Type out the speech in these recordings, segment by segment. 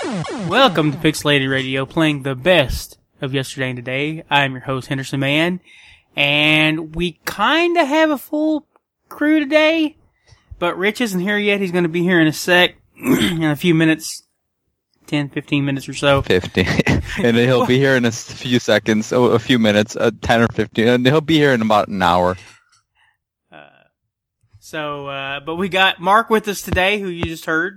Welcome to Pixelated Radio, playing the best of yesterday and today. I am your host, Henderson Mann, and we kinda have a full crew today, but Rich isn't here yet. He's gonna be here in a sec, in a few minutes, 10, 15 minutes or so. 15. And he'll be here in a few seconds, a few minutes, 10 or 15, and he'll be here in about an hour. But we got Mark with us today, who you just heard.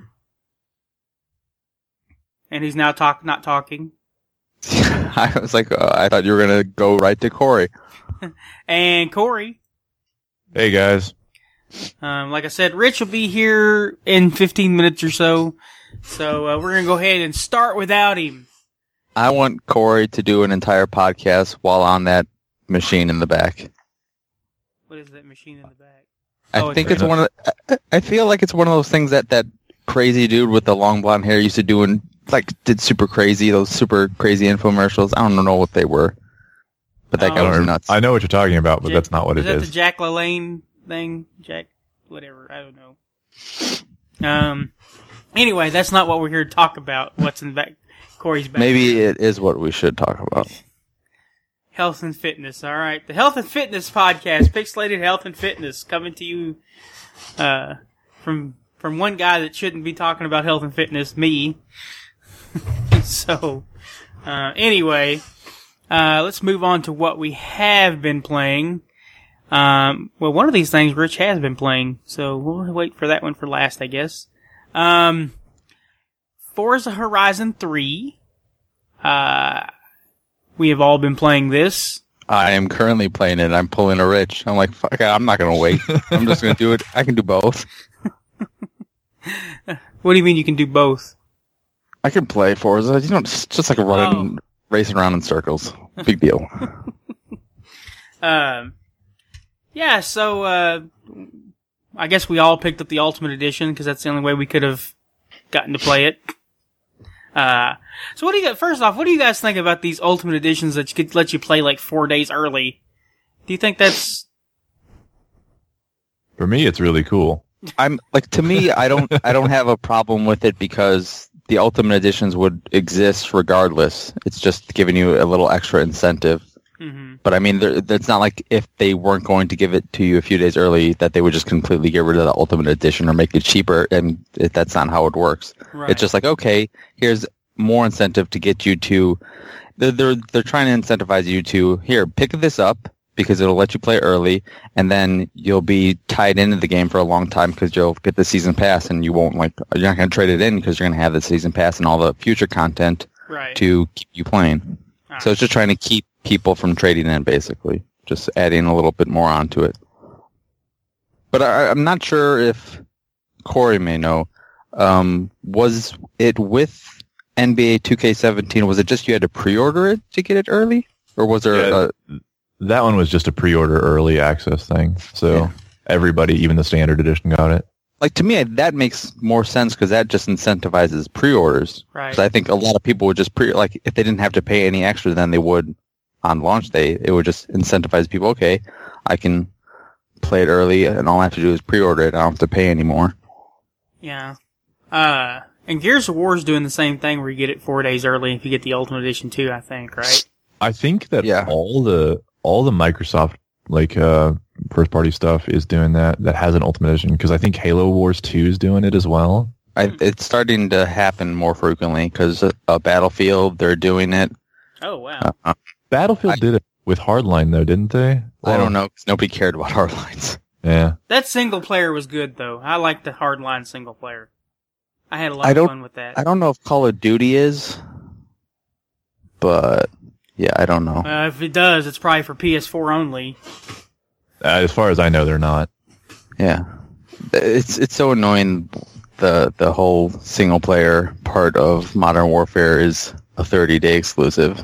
And he's now not talking. I was like, I thought you were going to go right to Corey. And Corey. Hey, guys. Like I said, Rich will be here in 15 minutes or so. So we're going to go ahead and start without him. I want Corey to do an entire podcast while on that machine in the back. What is that machine in the back? I think it's one of I feel like it's one of those things that crazy dude with the long blonde hair used to do and did super crazy, those super crazy infomercials. I don't know what they were. But that guy was nuts. I know what you're talking about, but that's not what it is. Is that the Jack LaLanne thing? Jack, whatever. I don't know. Anyway, that's not what we're here to talk about. What's in the back, Corey's back. Maybe it is what we should talk about. Health and fitness. All right. The Health and Fitness Podcast, Pixelated Health and Fitness, coming to you from one guy that shouldn't be talking about health and fitness, me. So, anyway, let's move on to what we have been playing. Well, one of these things Rich has been playing, so we'll wait for that one for last, I guess. Forza Horizon 3. We have all been playing this. I am currently playing it. I'm pulling a Rich. I'm like, fuck, I'm not going to wait. I'm just going to do it. I can do both. What do you mean you can do both? I can play Forza. You know, it's just like running, racing around in circles. Big deal. Yeah, so, I guess we all picked up the Ultimate Edition, because that's the only way we could have gotten to play it. So what do you got? First off, what do you guys think about these Ultimate Editions that could let you play like 4 days early? Do you think that's... For me, it's really cool. To me, I don't have a problem with it because the Ultimate Editions would exist regardless. It's just giving you a little extra incentive. Mm-hmm. But I mean, it's not like if they weren't going to give it to you a few days early that they would just completely get rid of the Ultimate Edition or make it cheaper, and that's not how it works. Right. It's just like, okay, here's more incentive to get you to... They're trying to incentivize you to, here, pick this up because it'll let you play early, and then you'll be tied into the game for a long time because you'll get the season pass, and you're not going to trade it in because you're going to have the season pass and all the future content to keep you playing. Ah. So it's just trying to keep people from trading in, basically. Just adding a little bit more onto it. But I'm not sure if Corey may know. Was it with NBA 2K17? Was it just you had to pre-order it to get it early? Or was there that one was just a pre-order early access thing. So everybody, even the standard edition, got it. Like, to me, that makes more sense because that just incentivizes pre-orders. Right. Because I think a lot of people would just if they didn't have to pay any extra than they would on launch day, it would just incentivize people, okay, I can play it early and all I have to do is pre-order it. I don't have to pay anymore. Yeah. And Gears of War is doing the same thing where you get it 4 days early if you get the Ultimate Edition too, I think, right? I think that all the Microsoft, first party stuff is doing that has an Ultimate Edition, because I think Halo Wars 2 is doing it as well. It's starting to happen more frequently because Battlefield, they're doing it. Oh, wow. Battlefield did it with Hardline, though, didn't they? I don't know, because nobody cared about Hardlines. Yeah. That single player was good, though. I like the Hardline single player. I had a lot of fun with that. I don't know if Call of Duty is, but yeah, I don't know. If it does, it's probably for PS4 only. As far as I know, they're not. Yeah. It's so annoying. The whole single player part of Modern Warfare is a 30-day exclusive.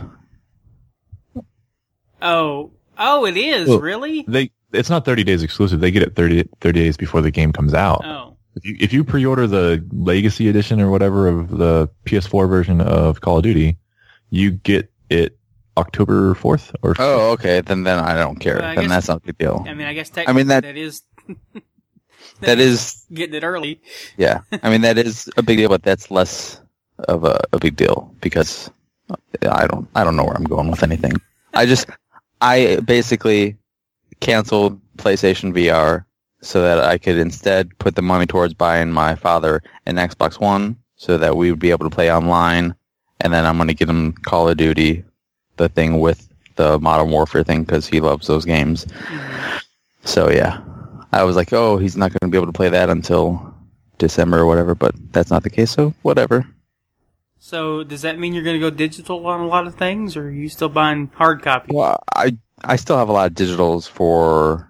Oh, it is? Well, really? It's not 30 days exclusive. They get it 30 days before the game comes out. Oh. If you pre-order the Legacy Edition or whatever of the PS4 version of Call of Duty, you get it October 4th or 5th. Oh, okay. Then I don't care. Then that's not a big deal. I mean, I guess technically that is... that is... Getting it early. Yeah. I mean, that is a big deal, but that's less of a big deal because I don't know where I'm going with anything. I basically canceled PlayStation VR so that I could instead put the money towards buying my father an Xbox One so that we would be able to play online. And then I'm going to get him Call of Duty, the thing with the Modern Warfare thing, because he loves those games. Mm-hmm. So, yeah. I was like, oh, he's not going to be able to play that until December or whatever, but that's not the case, so whatever. So, does that mean you're going to go digital on a lot of things, or are you still buying hard copies? Well, I still have a lot of digitals for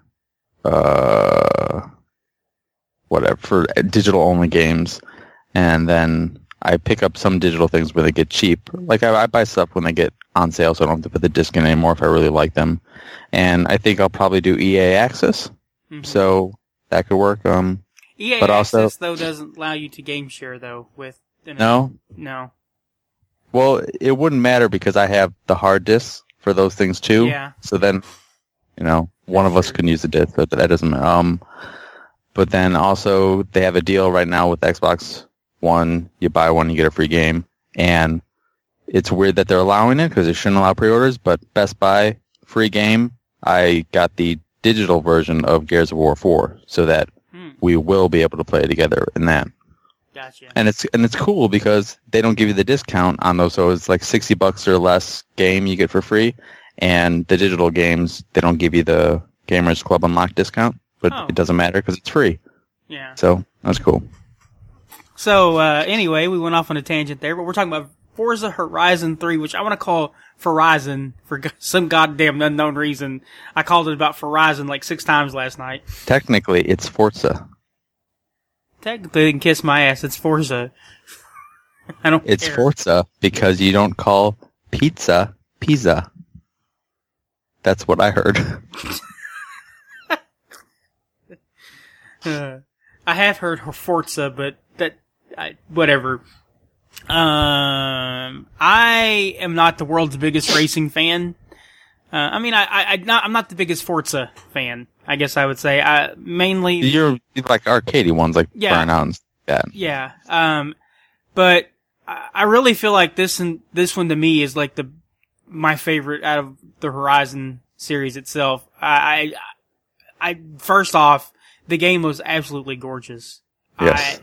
for digital-only games, and then I pick up some digital things when they get cheap. Like, I buy stuff when they get on sale, so I don't have to put the disc in anymore if I really like them. And I think I'll probably do EA Access, so that could work. EA but Access, also, though, doesn't allow you to game share, though, with... No? No. Well, it wouldn't matter because I have the hard disks for those things, too. Yeah. So then, one of us can use the disc, but that doesn't matter. But then also, they have a deal right now with Xbox One. You buy one, you get a free game. And it's weird that they're allowing it because they shouldn't allow pre-orders, but Best Buy, free game, I got the digital version of Gears of War 4 so that we will be able to play together in that. Gotcha. And it's cool because they don't give you the discount on those, so it's like $60 or less game you get for free. And the digital games, they don't give you the Gamers Club Unlocked discount, but it doesn't matter because it's free. Yeah. So that's cool. So anyway, we went off on a tangent there, but we're talking about Forza Horizon 3, which I want to call Horizon for some goddamn unknown reason. I called it about Horizon like 6 times last night. Technically, it's Forza. Technically, they can kiss my ass. It's Forza. I don't It's care. Forza because you don't call pizza pizza. That's what I heard. I have heard Forza, but whatever. I am not the world's biggest racing fan. I'm not the biggest Forza fan, I guess I would say. Mainly... You're like arcadey ones, like Burnout and that. Yeah. But I really feel like this one to me is like my favorite out of the Horizon series itself. I first off, the game was absolutely gorgeous. Yes.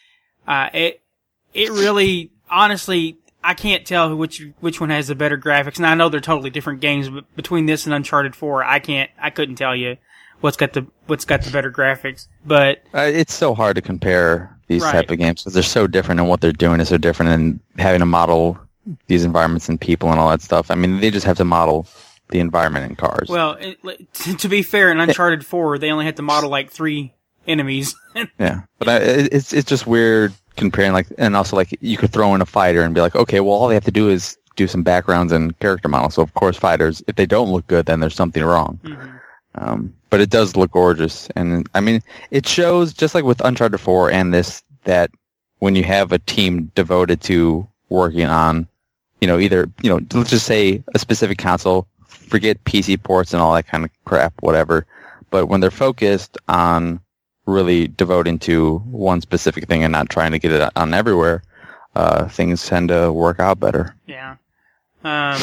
It really, honestly, I can't tell which one has the better graphics. And I know they're totally different games, but between this and Uncharted 4, I couldn't tell you what's got the better graphics. But it's so hard to compare these type of games because they're so different, and what they're doing is so different, and having to model these environments and people and all that stuff. I mean, they just have to model the environment in cars. Well, to be fair, in Uncharted 4, they only had to model like 3 enemies. Yeah, but it's just weird comparing, like, and also like you could throw in a fighter and be like, okay, well, all they have to do is do some backgrounds and character models. So of course, fighters, if they don't look good, then there's something wrong. Mm-hmm. But it does look gorgeous, and I mean, it shows just like with Uncharted 4 and this that when you have a team devoted to working on, either let's just say a specific console, forget PC ports and all that kind of crap, whatever. But when they're focused on really devoting to one specific thing and not trying to get it on everywhere, things tend to work out better. Yeah. I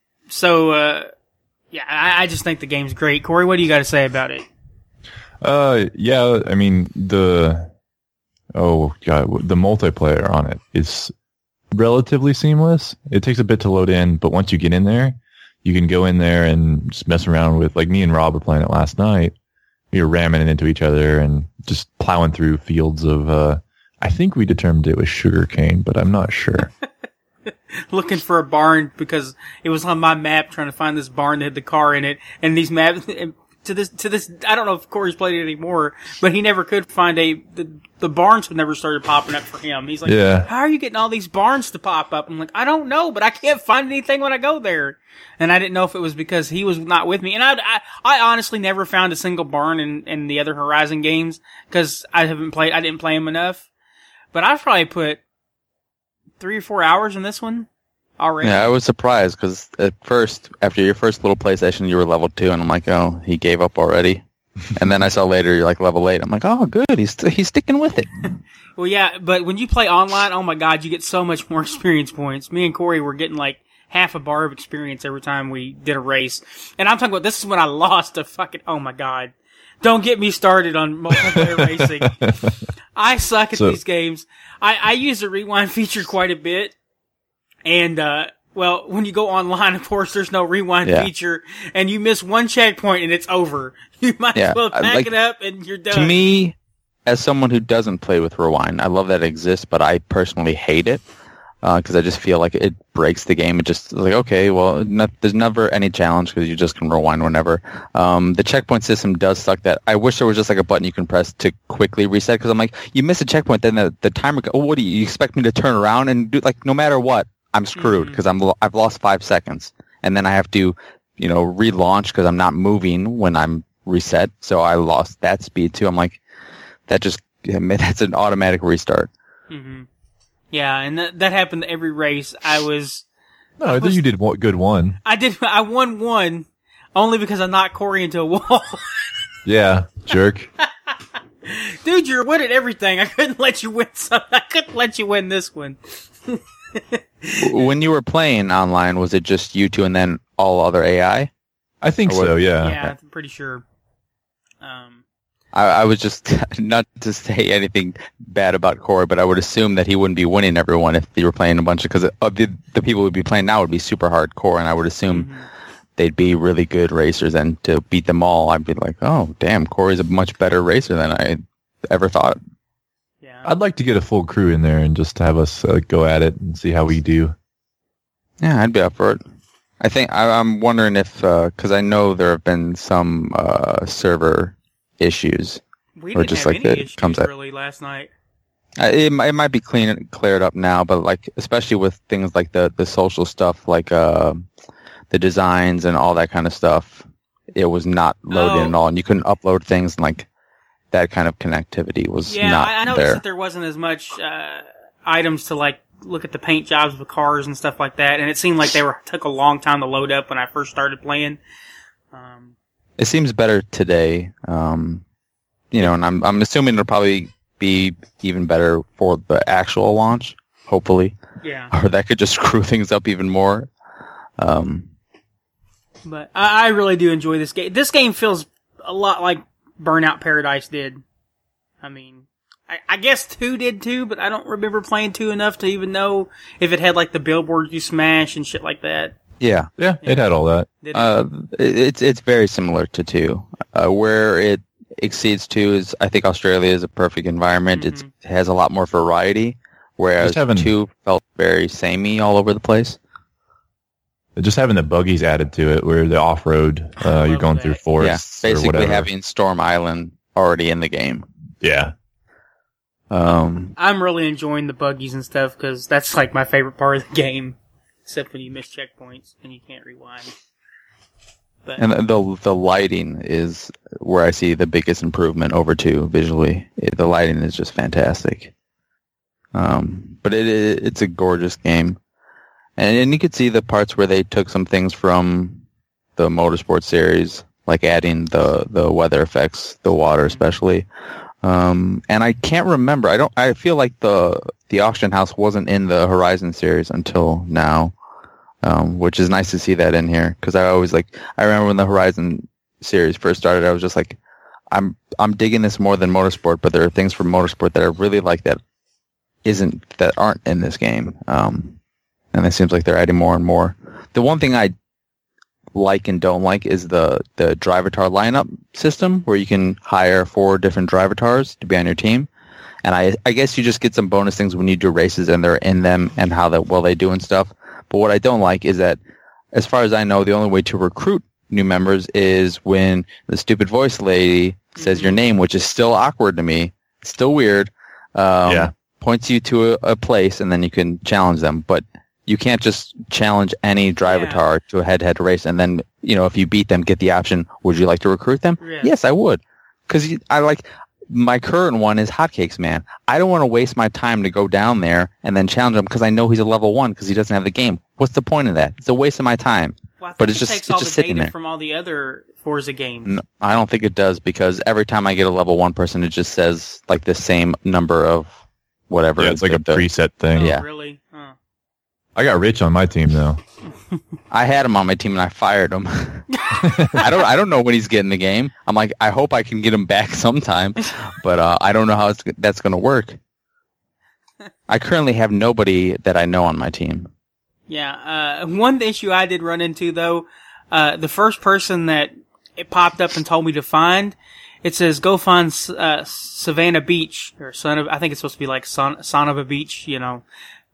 just think the game's great. Corey, what do you got to say about it? Yeah, I mean, the multiplayer on it is relatively seamless. It takes a bit to load in, but once you get in there, you can go in there and just mess around with, like me and Rob were playing it last night. We were ramming it into each other and just plowing through fields of, I think we determined it was sugarcane, but I'm not sure. Looking for a barn because it was on my map trying to find this barn that had the car in it. And these maps, to this, I don't know if Corey's played it anymore, but he never could find the barns have never started popping up for him. He's like, how are you getting all these barns to pop up? I'm like, I don't know, but I can't find anything when I go there. And I didn't know if it was because he was not with me. And I honestly never found a single barn in the other Horizon games because I didn't play them enough. But I've probably put 3 or 4 hours in this one already. Yeah, I was surprised because at first, after your first little play session, you were level 2, and I'm like, oh, he gave up already. And then I saw later you're like level 8. I'm like, oh, good. He's sticking with it. Well, yeah, but when you play online, oh my god, you get so much more experience points. Me and Corey were getting like half a bar of experience every time we did a race. And I'm talking about this is when I lost a fucking, oh my god. Don't get me started on multiplayer racing. I suck at these games. I use the rewind feature quite a bit. And, well, when you go online, of course, there's no rewind feature, and you miss one checkpoint and it's over. You might as well pack it up and you're done. To me, as someone who doesn't play with rewind, I love that it exists, but I personally hate it. Because I just feel like it breaks the game. It just like, okay, well, there's never any challenge because you just can rewind whenever. The checkpoint system does suck. That I wish there was just like a button you can press to quickly reset. Because I'm like, you miss a checkpoint, then the timer. Oh, what do you expect me to turn around and do? Like, no matter what, I'm screwed because I've lost 5 seconds, and then I have to, relaunch because I'm not moving when I'm reset. So I lost that speed too. I'm like, that's an automatic restart. Mm-hmm. Yeah, and that happened every race. I think you did good one. I won one only because I knocked Corey into a wall. Yeah, jerk. Dude, you're winning at everything. I couldn't let you win I couldn't let you win this one. When you were playing online, was it just you two and then all other AI? I think so, yeah. Yeah, I'm pretty sure. I was just, not to say anything bad about Corey, but I would assume that he wouldn't be winning everyone if you were playing a bunch because the people who would be playing now would be super hardcore, and I would assume they'd be really good racers, and to beat them all, I'd be like, oh, damn, Corey's a much better racer than I ever thought. Yeah. I'd like to get a full crew in there and just have us go at it and see how we do. Yeah, I'd be up for it. I think, I'm wondering if, because I know there have been some server issues. We didn't have any issues really last night. It might be cleared up now, but like especially with things like the social stuff, like the designs and all that kind of stuff, it was not loaded at all, and you couldn't upload things, and like that kind of connectivity was not I noticed there. That there wasn't as much items to like look at the paint jobs of the cars and stuff like that, and it seemed like took a long time to load up when I first started playing. It seems better today, and I'm assuming it'll probably be even better for the actual launch, hopefully. Yeah. Or that could just screw things up even more. But I really do enjoy this game. This game feels a lot like Burnout Paradise did. I mean, I guess 2 did too, but I don't remember playing 2 enough to even know if it had like the billboards you smash and shit like that. Yeah, it had all that. It's very similar to 2. Where it exceeds 2 is, I think Australia is a perfect environment. Mm-hmm. It has a lot more variety, whereas 2 felt very samey all over the place. Just having the buggies added to it, where the off-road, you're going through forests, basically or whatever. Having Storm Island already in the game. Yeah. I'm really enjoying the buggies and stuff because that's like my favorite part of the game. Except when you miss checkpoints and you can't rewind. But, and the lighting is where I see the biggest improvement over 2 visually. The lighting is just fantastic. But it's a gorgeous game. And you could see the parts where they took some things from the Motorsport series, like adding the weather effects, the water especially. And I can't remember. I feel like the auction house wasn't in the Horizon series until now. Which is nice to see that in here, because I remember when the Horizon series first started, I was just like, I'm digging this more than Motorsport, but there are things from Motorsport that I really like that aren't in this game. And it seems like they're adding more and more. The one thing I like and don't like is the Drivatar lineup system, where you can hire 4 different Drivatars to be on your team. And I guess you just get some bonus things when you do races and they're in them and how well they do and stuff. But what I don't like is that, as far as I know, the only way to recruit new members is when the stupid voice lady says your name, which is still awkward to me. It's still weird. Points you to a place, and then you can challenge them. But you can't just challenge any Drivatar to a head-to-head race, and then, if you beat them, get the option, would you like to recruit them? Yeah. Yes, I would. Because my current one is Hotcakes Man. I don't want to waste my time to go down there and then challenge him because I know he's a level 1 because he doesn't have the game. What's the point of that? It's a waste of my time. Well, I think but it takes it's all just the sitting data there. from all the other Forza games. No, I don't think it does because every time I get a level 1 person, it just says like the same number of whatever. Yeah, it's like a the- preset thing. Oh, yeah. really? Huh. I got Rich on my team though. I had him on my team and I fired him. I don't know when he's getting the game. I'm like, I hope I can get him back sometime, but I don't know how that's going to work. I currently have nobody that I know on my team. Yeah, one issue I did run into though, the first person that it popped up and told me to find, it says go find Savannah Beach or I think it's supposed to be like son of a beach, you know.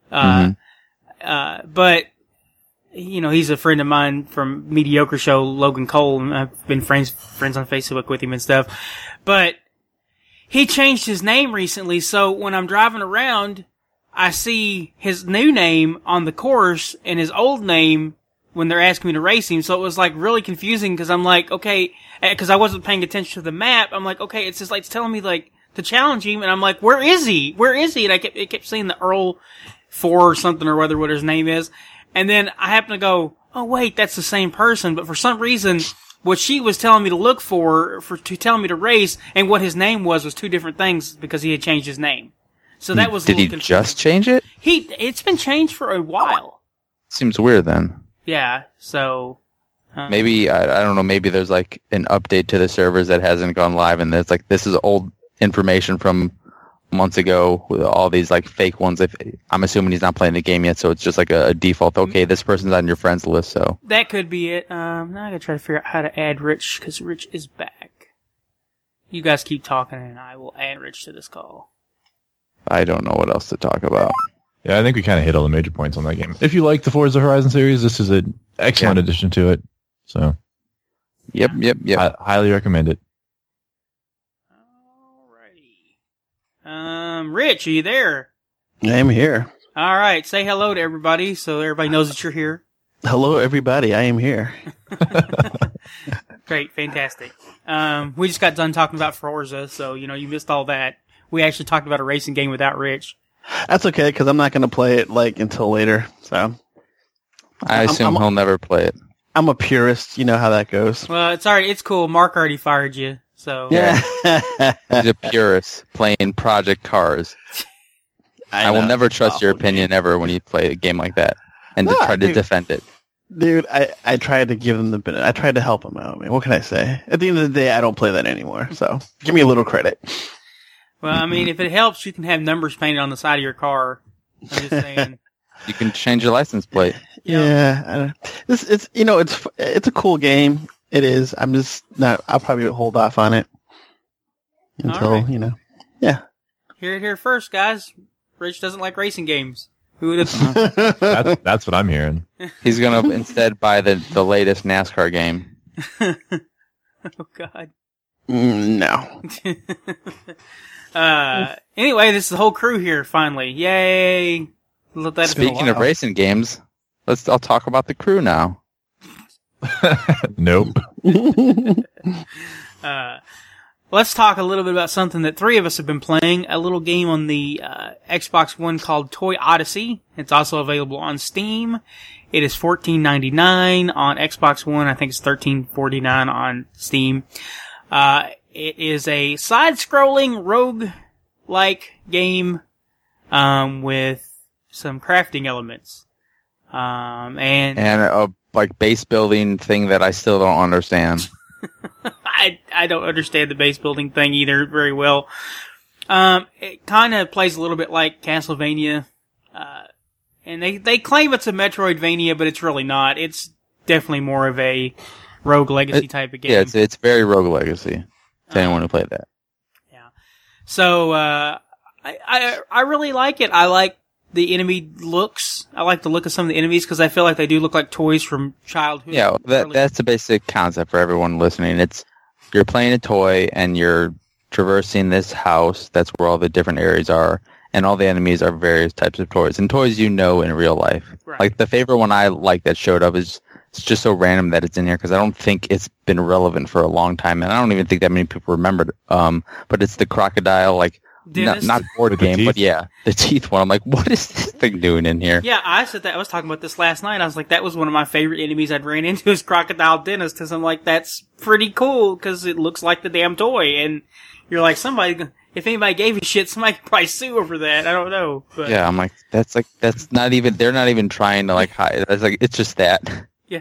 But you know, he's a friend of mine from Mediocre Show, Logan Cole, and I've been friends on Facebook with him and stuff. But he changed his name recently, so when I'm driving around, I see his new name on the course and his old name when they're asking me to race him. So it was like really confusing because I'm like, okay, because I wasn't paying attention to the map. I'm like, okay, it's just like it's telling me like to challenge him, and I'm like, where is he? Where is he? And it kept saying the Earl 4 or something or whether what his name is. And then I happen to go, oh wait, that's the same person. But for some reason, what she was telling me to look to tell me to race and what his name was two different things because he had changed his name. So that was a Did little he confusing. just change it? It's been changed for a while. Seems weird then. Yeah, so Maybe, I don't know, maybe there's like an update to the servers that hasn't gone live and it's like, this is old information from months ago with all these like fake ones. I'm assuming he's not playing the game yet, so it's just like a default, okay, this person's on your friends list, so. that could be it. Now I gotta try to figure out how to add Rich, because Rich is back. You guys keep talking and I will add Rich to this call. I don't know what else to talk about. Yeah, I think we kind of hit all the major points on that game. If you like the Forza Horizon series, this is an excellent addition to it. So, Yep. I highly recommend it. Alrighty. Rich, are you there? I'm here. Alright, say hello to everybody so everybody knows that you're here. Hello, everybody. I am here. Great, fantastic. We just got done talking about Forza, so, you know, you missed all that. We actually talked about a racing game without Rich. That's okay, because I'm not going to play it until later. So I assume he'll never play it. I'm a purist. You know how that goes. Well, it's cool. Mark already fired you, so. Yeah. He's a purist playing Project Cars. I will never trust your opinion ever when you play a game like that and to try to defend it. Dude, I tried to give them the benefit. I tried to help them out. I mean, what can I say? At the end of the day, I don't play that anymore. So give me a little credit. Well, I mean, if it helps, you can have numbers painted on the side of your car. I'm just saying. You can change your license plate. Yeah. It's a cool game. It is. I'm just not. I'll probably hold off on it until All right. Yeah. Hear it here first, guys. Rich doesn't like racing games. Who would have? That's what I'm hearing. He's gonna instead buy the latest NASCAR game. Oh God. No. Anyway, this is the whole crew here. Finally, yay! Speaking of racing games, I'll talk about the crew now. Nope. Let's talk a little bit about something that three of us have been playing. A little game on the Xbox One called Toy Odyssey. It's also available on Steam. It is $14.99 on Xbox One. I think it's $13.49 on Steam. It is a side-scrolling rogue-like game with some crafting elements. And a like base building thing that I still don't understand. I don't understand the base building thing either very well. It kind of plays a little bit like Castlevania. And they claim it's a Metroidvania, but it's really not. It's definitely more of a Rogue Legacy type of game. Yeah, it's very Rogue Legacy to anyone who played that. Yeah. So, I really like it. I like the enemy looks. I like the look of some of the enemies because I feel like they do look like toys from childhood. Yeah, that's the basic concept for everyone listening. You're playing a toy and you're traversing this house. That's where all the different areas are. And all the enemies are various types of toys. And toys you know in real life. Right. Like the favorite one I like that showed up is it's just so random that it's in here because I don't think it's been relevant for a long time. And I don't even think that many people remembered. But it's the crocodile, like not board game, but yeah, the teeth one. I'm like, what is this thing doing in here? Yeah, I said that. I was talking about this last night. I was like, that was one of my favorite enemies I'd ran into is Crocodile Dentist, because I'm like, that's pretty cool, because it looks like the damn toy, and you're like, if anybody gave a shit, somebody could probably sue over that. I don't know. But. Yeah, I'm like, that's not even, they're not even trying to like hide. It's like, it's just that. Yeah.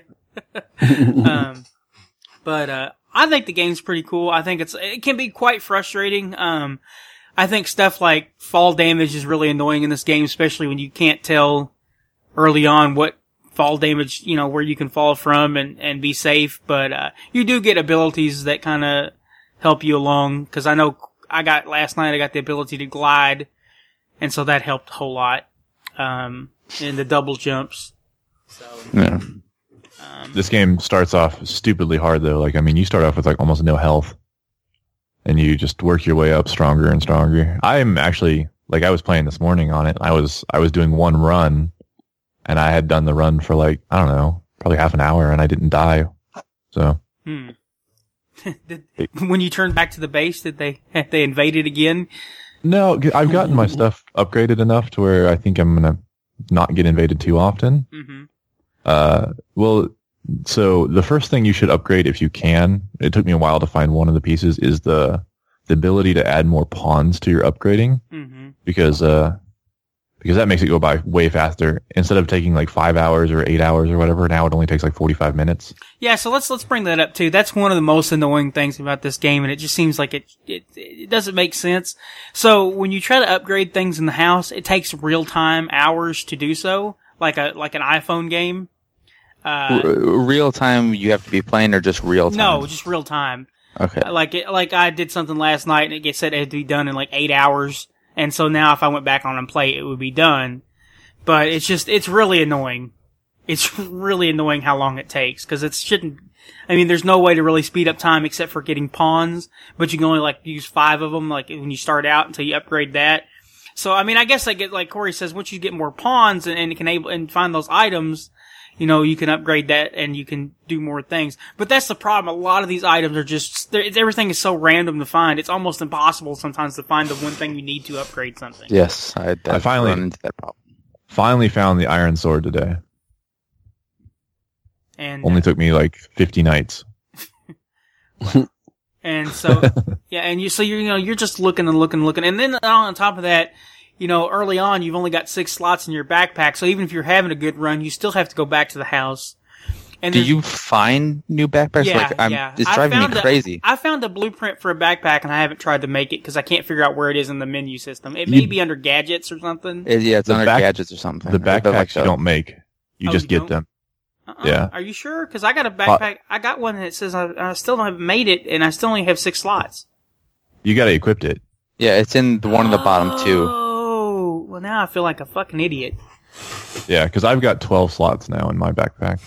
But I think the game's pretty cool. I think it can be quite frustrating. I think stuff like fall damage is really annoying in this game, especially when you can't tell early on what fall damage, where you can fall from and be safe. But, you do get abilities that kind of help you along. Cause I know last night I got the ability to glide. And so that helped a whole lot. In the double jumps. So. Yeah. This game starts off stupidly hard though. Like, I mean, you start off with like almost no health. And you just work your way up stronger and stronger. I'm actually, like, I was playing this morning on it. I was doing one run, and I had done the run for like, I don't know, probably half an hour, and I didn't die. So. When you turned back to the base, did they invaded again? No, I've gotten my stuff upgraded enough to where I think I'm gonna not get invaded too often. Mm-hmm. Well, so the first thing you should upgrade if you can, it took me a while to find one of the pieces, is the ability to add more pawns to your upgrading. Mm-hmm. Because that makes it go by way faster. Instead of taking like 5 hours or 8 hours or whatever, now it only takes like 45 minutes. Yeah, so let's bring that up too. That's one of the most annoying things about this game, and it just seems like it doesn't make sense. So when you try to upgrade things in the house, it takes real time hours to do so, like an iPhone game. Real time you have to be playing, or just real time? No, just real time. Okay. Like I did something last night, and it said it had to be done in like 8 hours. And so now if I went back on and play, it would be done. But it's really annoying. It's really annoying how long it takes, because there's no way to really speed up time except for getting pawns, but you can only like use 5 of them, like when you start out until you upgrade that. So, I guess I get, like Corey says, once you get more pawns and find those items, you can upgrade that and you can do more things. But that's the problem. A lot of these items are just, everything is so random to find. It's almost impossible sometimes to find the one thing you need to upgrade something. Yes, I finally run into that problem. Finally found the iron sword today. And only took me like 50 nights. And so, yeah, and you're just looking and looking and looking. And then on top of that, early on, you've only got 6 slots in your backpack, so even if you're having a good run, you still have to go back to the house. And do you find new backpacks? Yeah, It's driving me crazy. I found a blueprint for a backpack, and I haven't tried to make it because I can't figure out where it is in the menu system. It may be under gadgets or something. It's under gadgets or something. The backpacks you don't make. You just get them. Yeah. Are you sure? Because I got a backpack. I got one that says I still haven't made it, and I still only have 6 slots. You got to equip it. Yeah, it's in the one on the bottom too. Oh, well now I feel like a fucking idiot. Yeah, because I've got 12 slots now in my backpack.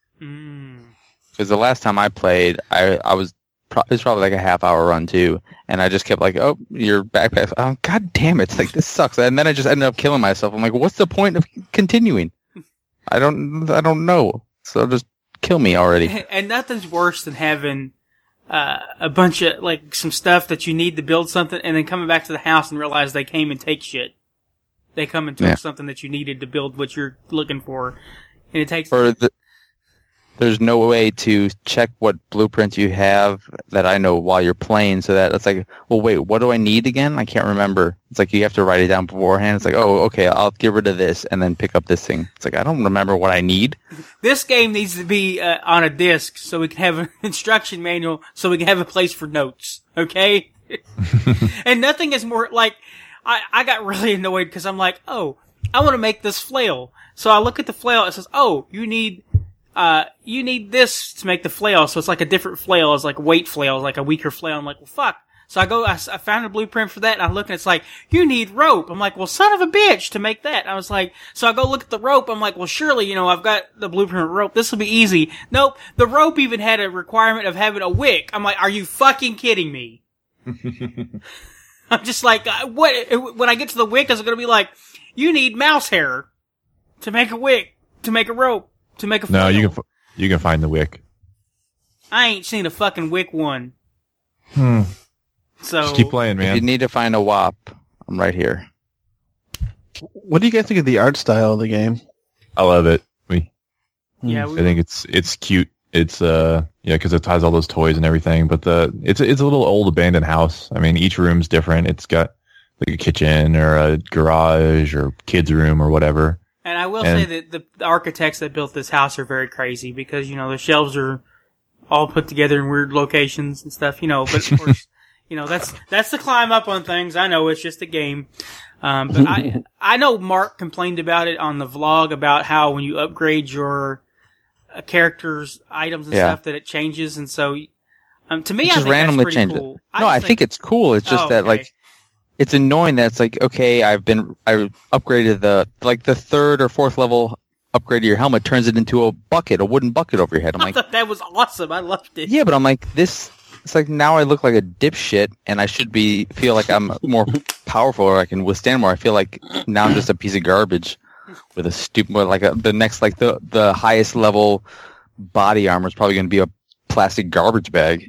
Because the last time I played, it was probably like a half-hour run too, and I just kept like, oh, your backpack. Oh, god damn it! It's like, this sucks. And then I just ended up killing myself. I'm like, what's the point of continuing? I don't know. So just kill me already. And nothing's worse than having a bunch of like some stuff that you need to build something, and then coming back to the house and realize they came and take shit. They come and took something that you needed to build what you're looking for, and it takes. There's no way to check what blueprint you have that I know while you're playing, so that it's like, well, wait, what do I need again? I can't remember. It's like you have to write it down beforehand. It's like, oh, okay, I'll get rid of this and then pick up this thing. It's like, I don't remember what I need. This game needs to be on a disc so we can have an instruction manual, so we can have a place for notes, okay? And nothing is more, like, I got really annoyed because I'm like, oh, I want to make this flail. So I look at the flail, it says, oh, you need this to make the flail, so it's like a different flail, it's like a weight flail, it's like a weaker flail. I'm like, well, fuck. So I found a blueprint for that, and I look and it's like, you need rope. I'm like, well, son of a bitch to make that. I was like, so I go look at the rope, I'm like, well, surely, I've got the blueprint rope, this will be easy. Nope, the rope even had a requirement of having a wick. I'm like, are you fucking kidding me? I'm just like, what, when I get to the wick, is it gonna be like, you need mouse hair to make a wick, to make a rope? To make a flail. No, you can find the wick. I ain't seen a fucking wick one. So just keep playing, man. If you need to find a WAP, I'm right here. What do you guys think of the art style of the game? I love it. Yeah, I think it's cute. It's because it has all those toys and everything. But it's a little old abandoned house. I mean, each room's different. It's got like a kitchen or a garage or kids' room or whatever. And I will say that the architects that built this house are very crazy because, the shelves are all put together in weird locations and stuff, but of course, that's the climb up on things. I know it's just a game. But I know Mark complained about it on the vlog about how when you upgrade your characters' items and stuff that it changes. And so, to me, I think randomly that's pretty cool. I think it's cool. It's just that like, it's annoying that it's like, okay, I upgraded the third or fourth level upgrade to your helmet turns it into a wooden bucket over your head. I'm I like, thought that was awesome. I loved it. Yeah, but I'm like, it's like now I look like a dipshit and I should feel like I'm more powerful or I can withstand more. I feel like now I'm just a piece of garbage with a stupid, the highest level body armor is probably going to be a plastic garbage bag.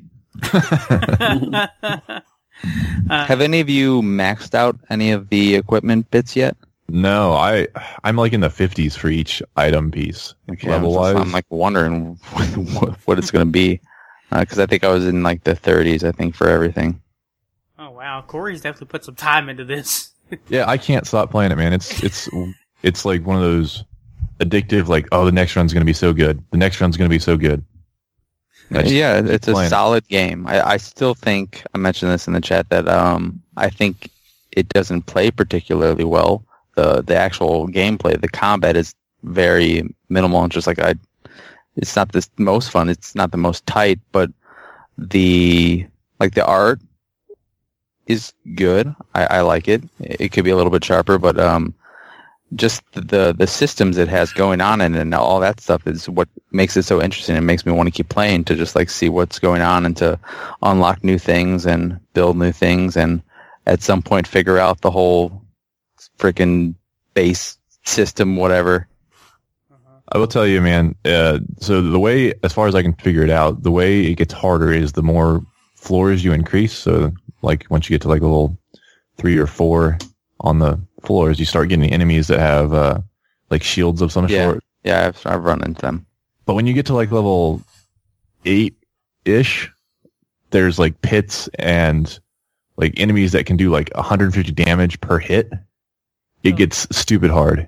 Have any of you maxed out any of the equipment bits yet? No, I'm like in the 50s for each item piece, level-wise. I'm like wondering what it's going to be because I think I was in like the 30s. I think for everything. Oh wow, Corey's definitely put some time into this. Yeah, I can't stop playing it, man. It's like one of those addictive. Like, oh, the next run's going to be so good. The next run's going to be so good. Yeah, it's a solid game. I still think, I mentioned this in the chat, that I think it doesn't play particularly well. The actual gameplay, the combat is very minimal and just like it's not the most fun, it's not the most tight, but the art is good. I like it. It could be a little bit sharper, but just the systems it has going on and all that stuff is what makes it so interesting. It makes me want to keep playing to just like see what's going on and to unlock new things and build new things and at some point figure out the whole freaking base system, whatever. I will tell you, man, so the way, as far as I can figure it out, the way it gets harder is the more floors you increase. So like once you get to like a little 3 or 4 on the floors, you start getting enemies that have like shields of some sort. Yeah, I've run into them. But when you get to like level 8-ish, there's like pits and like enemies that can do like 150 damage per hit. It gets stupid hard.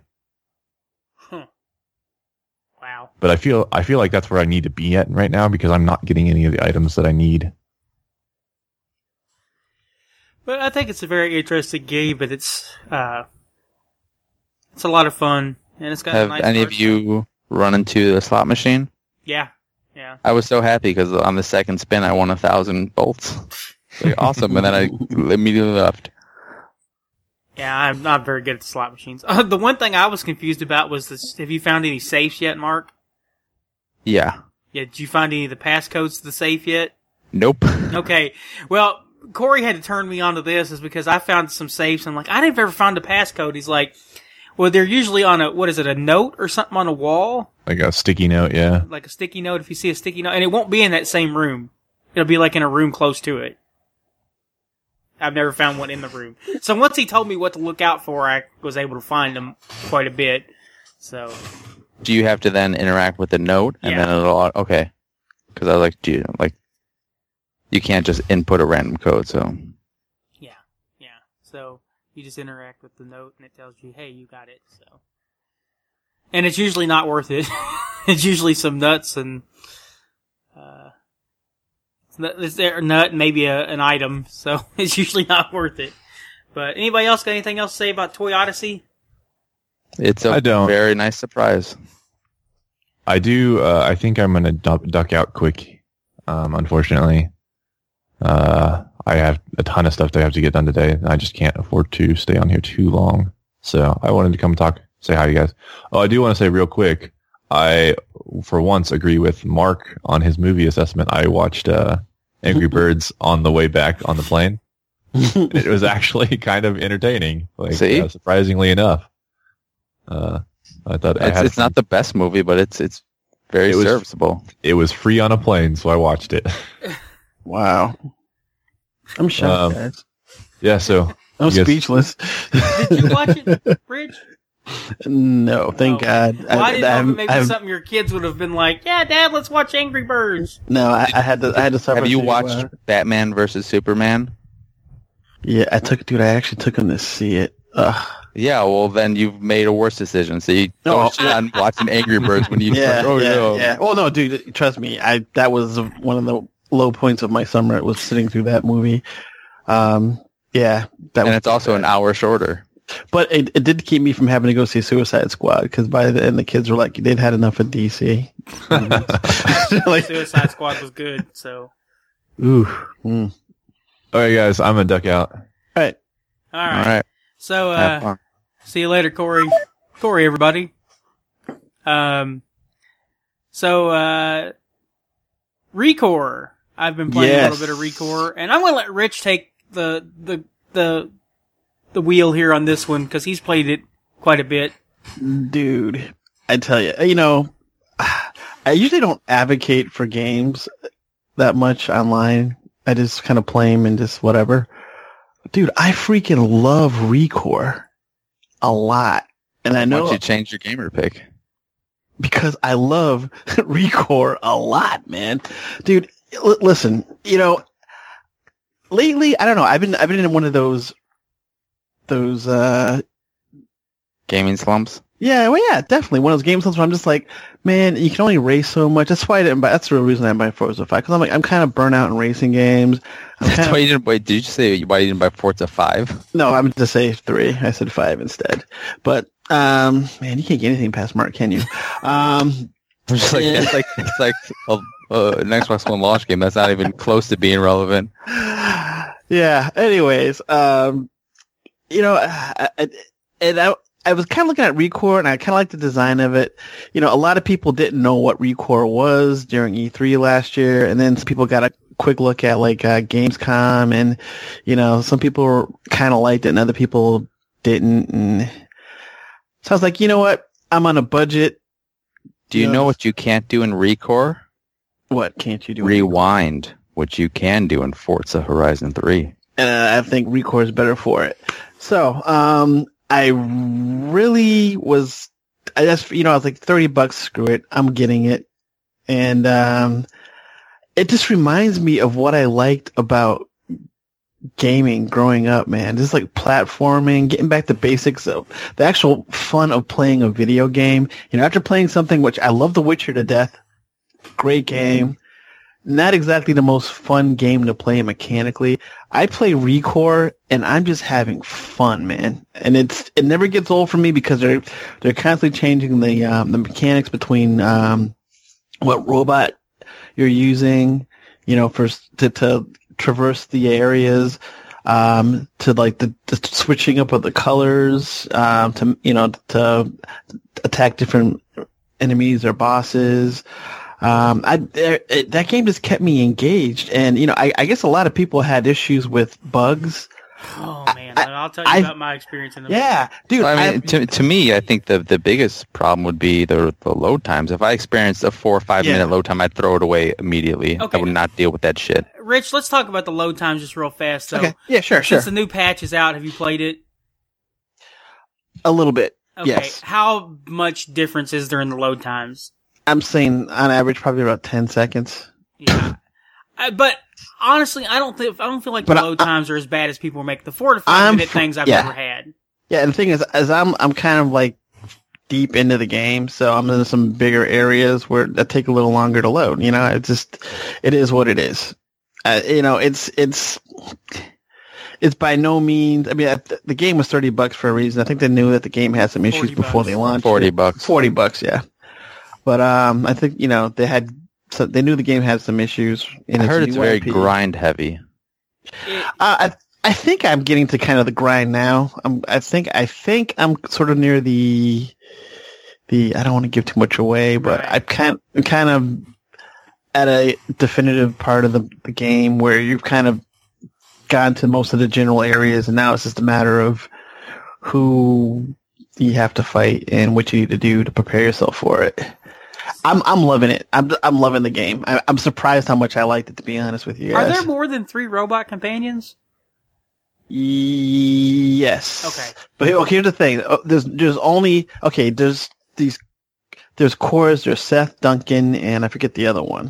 Wow. But I feel like that's where I need to be at right now because I'm not getting any of the items that I need. But I think it's a very interesting game, but it's a lot of fun, and it's got Have a nice any of you run into the slot machine? Yeah. I was so happy because on the second spin I won 1,000 bolts. Like, awesome, and then I immediately left. Yeah, I'm not very good at the slot machines. The one thing I was confused about was this: have you found any safes yet, Mark? Yeah. Yeah, did you find any of the passcodes to the safe yet? Nope. Okay, well, Corey had to turn me onto this is because I found some safes. I'm like, I didn't ever find a passcode. He's like, well, they're usually on a note or something on a wall? Like a sticky note, yeah. Like a sticky note, if you see a sticky note. And it won't be in that same room. It'll be like in a room close to it. I've never found one in the room. So once he told me what to look out for, I was able to find them quite a bit. So. Do you have to then interact with the note and then it'll okay? Because I was like, you can't just input a random code. So. Yeah. So you just interact with the note and it tells you, hey, you got it. So. And it's usually not worth it. It's usually some nuts and. Is there a nut and maybe an item, so it's usually not worth it. But anybody else got anything else to say about Toy Odyssey? It's a very nice surprise. I do. I think I'm going to duck out quick, unfortunately. I have a ton of stuff that I have to get done today, and I just can't afford to stay on here too long. So I wanted to come say hi to you guys. Oh, I do want to say real quick, I, for once, agree with Mark on his movie assessment. I watched Angry Birds on the way back on the plane. It was actually kind of entertaining, surprisingly enough. I thought it's not the best movie, but it's very serviceable. It was free on a plane, so I watched it. Wow. I'm shocked, guys. Yeah, so I'm speechless. Did you watch it, Rich? No, thank God. Well, I didn't know if maybe something your kids would have been like, yeah, Dad, let's watch Angry Birds. No, I had to suffer. Have you watched Batman versus Superman? Yeah, I actually took him to see it. Ugh. Yeah, well, then you've made a worse decision. So you don't sit on watching Angry Birds when you yeah. Well, no, dude, trust me. That was one of the low points of my summer. It was sitting through that movie. And it's also an hour shorter. But it did keep me from having to go see Suicide Squad, because by the end the kids were like, they'd had enough of DC. Suicide Squad was good, so. Ooh. All right, guys, I'm going to duck out. All right. All right. So, see you later, Corey. Corey, everybody. Recore. I've been playing a little bit of Recore, and I'm going to let Rich take the wheel here on this one, because he's played it quite a bit. Dude, I tell you, I usually don't advocate for games that much online. I just kind of play them and just whatever. Dude, I freaking love Recore a lot. And I know... Why don't you change your gamer pick? Because I love Recore a lot, man. Dude, listen, lately, I don't know, I've been in one of those gaming slumps. Yeah, well, yeah, definitely one of those game slumps where I'm just like, man, you can only race so much. That's why that's the real reason I didn't buy Forza 5, because I'm kind of burnt out in racing games. That's why you didn't buy. Did you say why you didn't buy Forza 5? No, I meant to say 3. I said 5 instead. But man, you can't get anything past Mark, can you? I'm just like it's like an Xbox One launch game that's not even close to being relevant. Yeah. Anyways, I was kind of looking at Recore, and I kind of like the design of it. A lot of people didn't know what Recore was during E3 last year, and then some people got a quick look at Gamescom, and some people kind of liked it, and other people didn't. And so I was like, you know what? I'm on a budget. Do you know what you can't do in Recore? What can't you do? Rewind, which you can do in Forza Horizon 3. And I think Recore is better for it. So, I really was, I was like $30, screw it, I'm getting it. And, it just reminds me of what I liked about gaming growing up, man. Just like platforming, getting back to basics of the actual fun of playing a video game. After playing something which I love The Witcher to death, great game. Not exactly the most fun game to play mechanically. I play Recore and I'm just having fun, man. And it never gets old for me, because they're constantly changing the mechanics between what robot you're using, to traverse the areas, to like the switching up of the colors, to attack different enemies or bosses. That game just kept me engaged, and I guess a lot of people had issues with bugs. Oh man, I'll tell you about my experience in the dude. I mean, to me, I think the biggest problem would be the load times. If I experienced a 4 or 5 minute load time, I'd throw it away immediately. Okay. I would not deal with that shit. Rich, let's talk about the load times just real fast. So, okay. Yeah, sure. Since the new patch is out, have you played it? A little bit. Okay. Yes. How much difference is there in the load times? I'm saying on average probably about 10 seconds. Yeah. But honestly, I don't feel like the load times are as bad as people make. The 4 to 5 minute things I've ever had. Yeah, and the thing is, I'm kind of like deep into the game, so I'm in some bigger areas where that take a little longer to load. It is what it is. It's by no means. I mean, the game was $30 for a reason. I think they knew that the game had some issues before they launched. $40. $40, yeah. But I think they knew the game had some issues. I heard it's very grind heavy. I think I'm getting to kind of the grind now. I think I'm sort of near the. I don't want to give too much away, but I'm kind of at a definitive part of the game where you've kind of gone to most of the general areas, and now it's just a matter of who you have to fight and what you need to do to prepare yourself for it. I'm loving it. I'm loving the game. I'm surprised how much I liked it, to be honest with you guys. Are there more than 3 robot companions? Yes. Okay. But here's the thing. There's Cores, there's Seth, Duncan, and I forget the other one.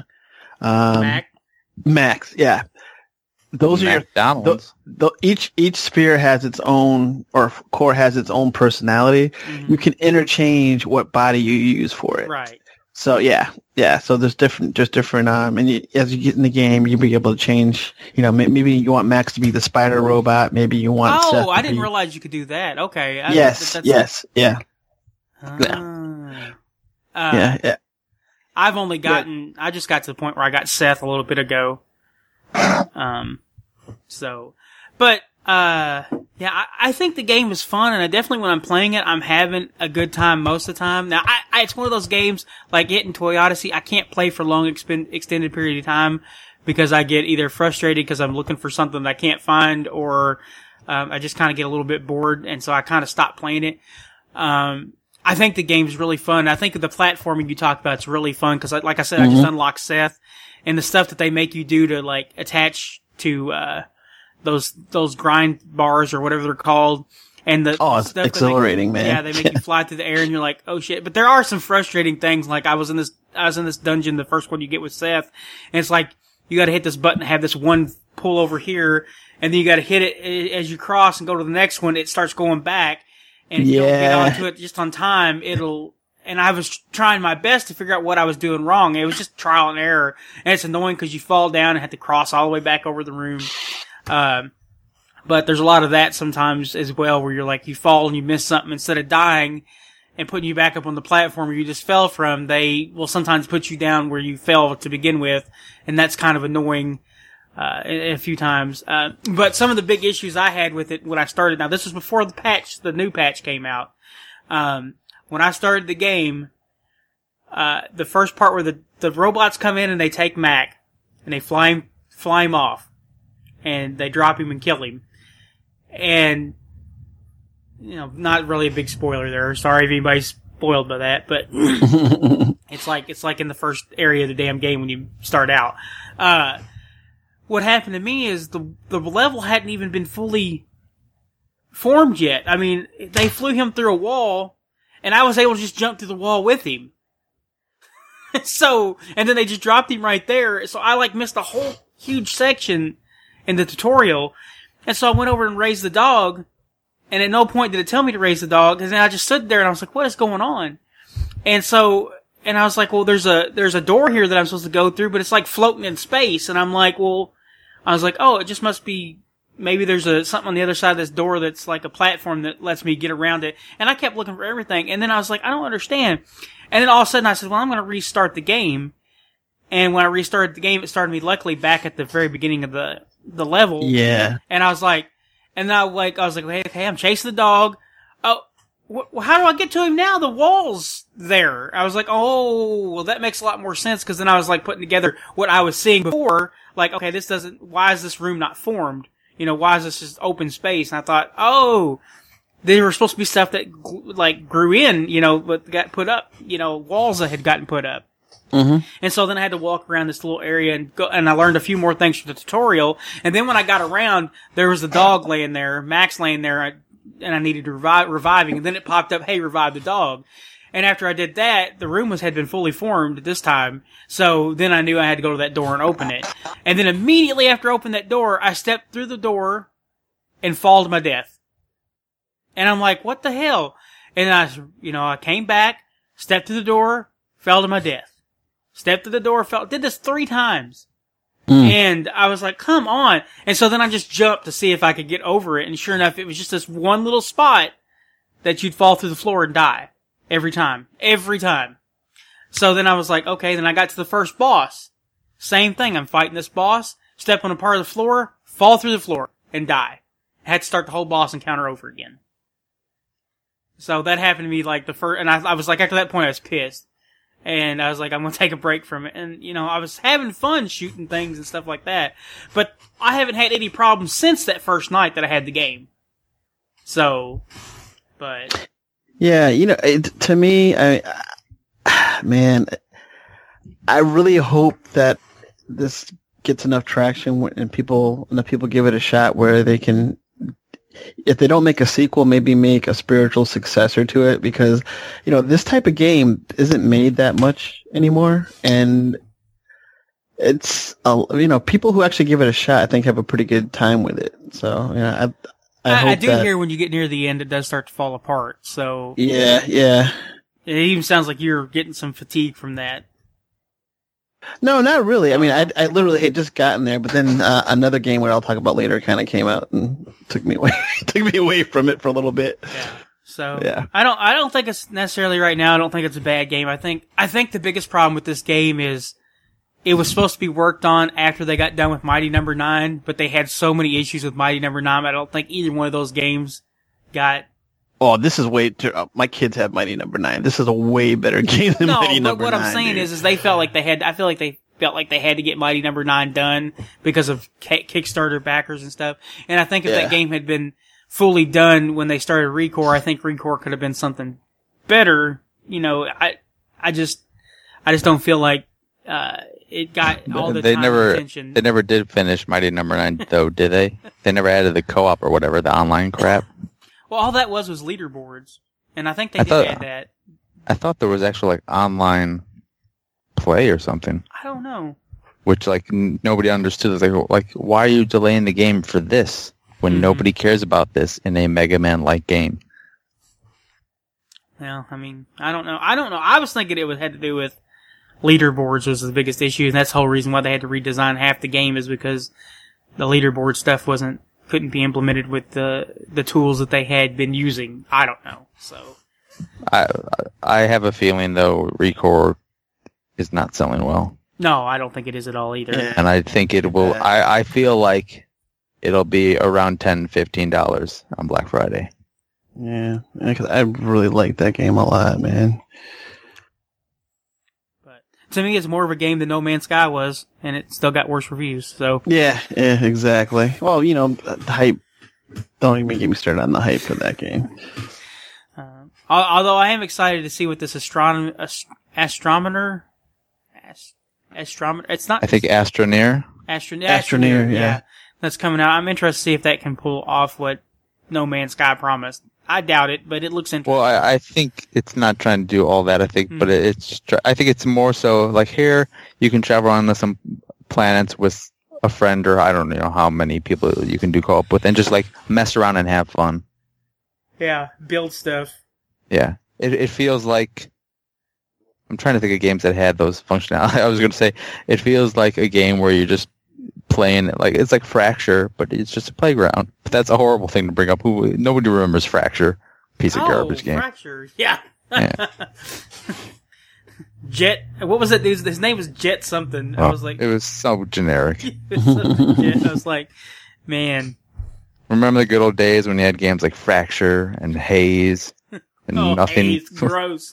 Max. Yeah. Those McDonald's. are each sphere has its own, or core has its own personality. Mm-hmm. You can interchange what body you use for it. Right. So yeah. So there's different, and as you get in the game, you'll be able to change. Maybe you want Max to be the spider robot. Maybe you want. Oh, Seth I didn't realize you could do that. Okay. Yes. Yeah. Yeah. I've only gotten. I just got to the point where I got Seth a little bit ago. I think the game is fun, and I definitely, when I'm playing it, I'm having a good time most of the time. Now, it's one of those games, like it and Toy Odyssey, I can't play for long extended period of time because I get either frustrated because I'm looking for something that I can't find, or, I just kind of get a little bit bored, and so I kind of stop playing it. I think the game's really fun. I think the platforming you talked about is really fun because, like I said, I just unlocked Seth, and the stuff that they make you do to like attach to those grind bars or whatever they're called, and it's exhilarating, man. Yeah, they make you fly through the air, and you're like, oh shit. But there are some frustrating things. Like I was in this dungeon, the first one you get with Seth, and it's like you got to hit this button to have this one pull over here, and then you got to hit it as you cross and go to the next one. It starts going back. And if you don't get onto it just on time, and I was trying my best to figure out what I was doing wrong. It was just trial and error. And it's annoying because you fall down and have to cross all the way back over the room. But there's a lot of that sometimes as well where you're like, you fall and you miss something. Instead of dying and putting you back up on the platform where you just fell from, they will sometimes put you down where you fell to begin with. And that's kind of annoying. A few times. But some of the big issues I had with it when I started, now this was before the new patch came out. When I started the game, the first part where the robots come in and they take Mac, and they fly him off, and they drop him and kill him. And, not really a big spoiler there. Sorry if anybody's spoiled by that, but it's like in the first area of the damn game when you start out. What happened to me is the level hadn't even been fully formed yet. I mean, they flew him through a wall, and I was able to just jump through the wall with him. And then they just dropped him right there, so I missed a whole huge section in the tutorial. And so I went over and raised the dog, and at no point did it tell me to raise the dog, and then I just stood there and I was like, what is going on? And I was like, well, there's a door here that I'm supposed to go through, but it's like floating in space, and I'm like, well, I was like, oh, it just must be, maybe there's something on the other side of this door that's like a platform that lets me get around it. And I kept looking for everything. And then I was like, I don't understand. And then all of a sudden I said, well, I'm going to restart the game. And when I restarted the game, it started me luckily back at the very beginning of the level. Yeah. And I was like, okay, I'm chasing the dog. Oh, how do I get to him now? The wall's there. I was like, oh, well, that makes a lot more sense. Cause then I was putting together what I was seeing before. Okay, why is this room not formed? Why is this just open space? And I thought, oh, they were supposed to be stuff that, grew in, but got put up, walls that had gotten put up. Mm-hmm. And so then I had to walk around this little area and I learned a few more things from the tutorial. And then when I got around, there was a dog laying there, Max laying there, and I needed to reviving. And then it popped up, hey, revive the dog. And after I did that, the room had been fully formed this time. So then I knew I had to go to that door and open it. And then immediately after I opened that door, I stepped through the door and fall to my death. And I'm like, what the hell? And I came back, stepped through the door, fell to my death. Stepped through the door, did this 3 times. And I was like, come on. And so then I just jumped to see if I could get over it. And sure enough, it was just this one little spot that you'd fall through the floor and die. Every time. So then I was like, okay, then I got to the first boss. Same thing. I'm fighting this boss, step on a part of the floor, fall through the floor, and die. I had to start the whole boss encounter over again. So that happened to me the first, and I was like, after that point I was pissed. And I was like, I'm gonna take a break from it. And, I was having fun shooting things and stuff like that. But I haven't had any problems since that first night that I had the game. So, but... Yeah, to me, man, I really hope that this gets enough traction and enough people give it a shot where they can if they don't make a sequel, maybe make a spiritual successor to it, because, this type of game isn't made that much anymore, and it's, people who actually give it a shot, I think, have a pretty good time with it. So, I do hear when you get near the end, it does start to fall apart. So yeah. It even sounds like you're getting some fatigue from that. No, not really. I mean, I literally had just gotten there, but then another game where I'll talk about later kind of came out and took me away from it for a little bit. Yeah. So yeah. I don't think it's necessarily right now. I don't think it's a bad game. I think the biggest problem with this game is it was supposed to be worked on after they got done with Mighty Number 9, but they had so many issues with Mighty Number 9. I don't think either one of those games got. Oh, this is way too. My kids have Mighty Number 9. This is a way better game than Mighty Number 9. No, but what I'm saying is they felt like they had. I feel like they felt like they had to get Mighty Number 9 done because of Kickstarter backers and stuff. And I think if that game had been fully done when they started ReCore, I think ReCore could have been something better. I just don't feel like it got all the time and attention. They never did finish Mighty Number 9 though, did they? They never added the co-op or whatever, the online crap. Well, all that was leaderboards, and I think they did add that. I thought there was actually online play or something. I don't know. Which nobody understood. Like why are you delaying the game for this when nobody cares about this in a Mega Man-like game? Well, I mean, I don't know. I was thinking it had to do with leaderboards was the biggest issue, and that's the whole reason why they had to redesign half the game is because the leaderboard stuff couldn't be implemented with the tools that they had been using. I don't know. So I have a feeling though ReCore is not selling well. No, I don't think it is at all either. Yeah. And I think it will. I feel like it'll be around $10-15 on Black Friday. Yeah, because I really like that game a lot, man. To me, it's more of a game than No Man's Sky was, and it still got worse reviews. So yeah, exactly. Well, the hype. Don't even get me started on the hype for that game. Although I am excited to see what this astronomer. It's not. I think Astroneer. Astroneer, yeah. That's coming out. I'm interested to see if that can pull off what No Man's Sky promised. I doubt it, but it looks interesting. Well, I think it's not trying to do all that. I think, but I think it's more so like here you can travel on some planets with a friend, or I don't know how many people you can do co-op with, and just mess around and have fun. Yeah, build stuff. Yeah, it feels like I'm trying to think of games that had those functionality. I was going to say it feels like a game where you're just playing it it's like Fracture, but it's just a playground. But that's a horrible thing to bring up. Nobody remembers Fracture, piece of garbage game. Fracture, yeah. Jet. What was it? His name was Jet something. I was like, it was so generic. I was like, man. Remember the good old days when you had games like Fracture and Haze and nothing. Haze, gross.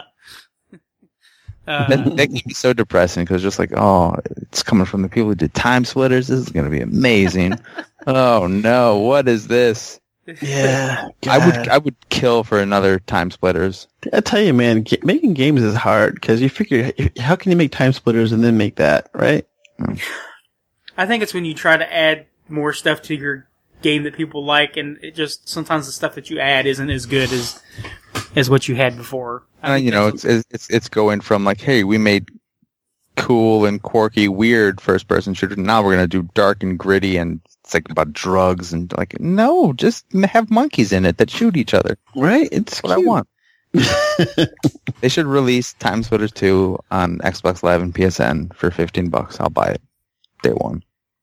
That can be so depressing because just it's coming from the people who did Time Splitters. This is going to be amazing. Oh no, what is this? Yeah, I would kill for another Time Splitters. I tell you, man, making games is hard because you figure how can you make Time Splitters and then make that, right? I think it's when you try to add more stuff to your game that people like, and it just sometimes the stuff that you add isn't as good as what you had before. It's going from hey, we made cool and quirky, weird first-person shooter. Now we're gonna do dark and gritty, and it's about drugs and no, just have monkeys in it that shoot each other. Right? It's what I want. They should release Time Splitters 2 on Xbox Live and PSN for $15. I'll buy it day one.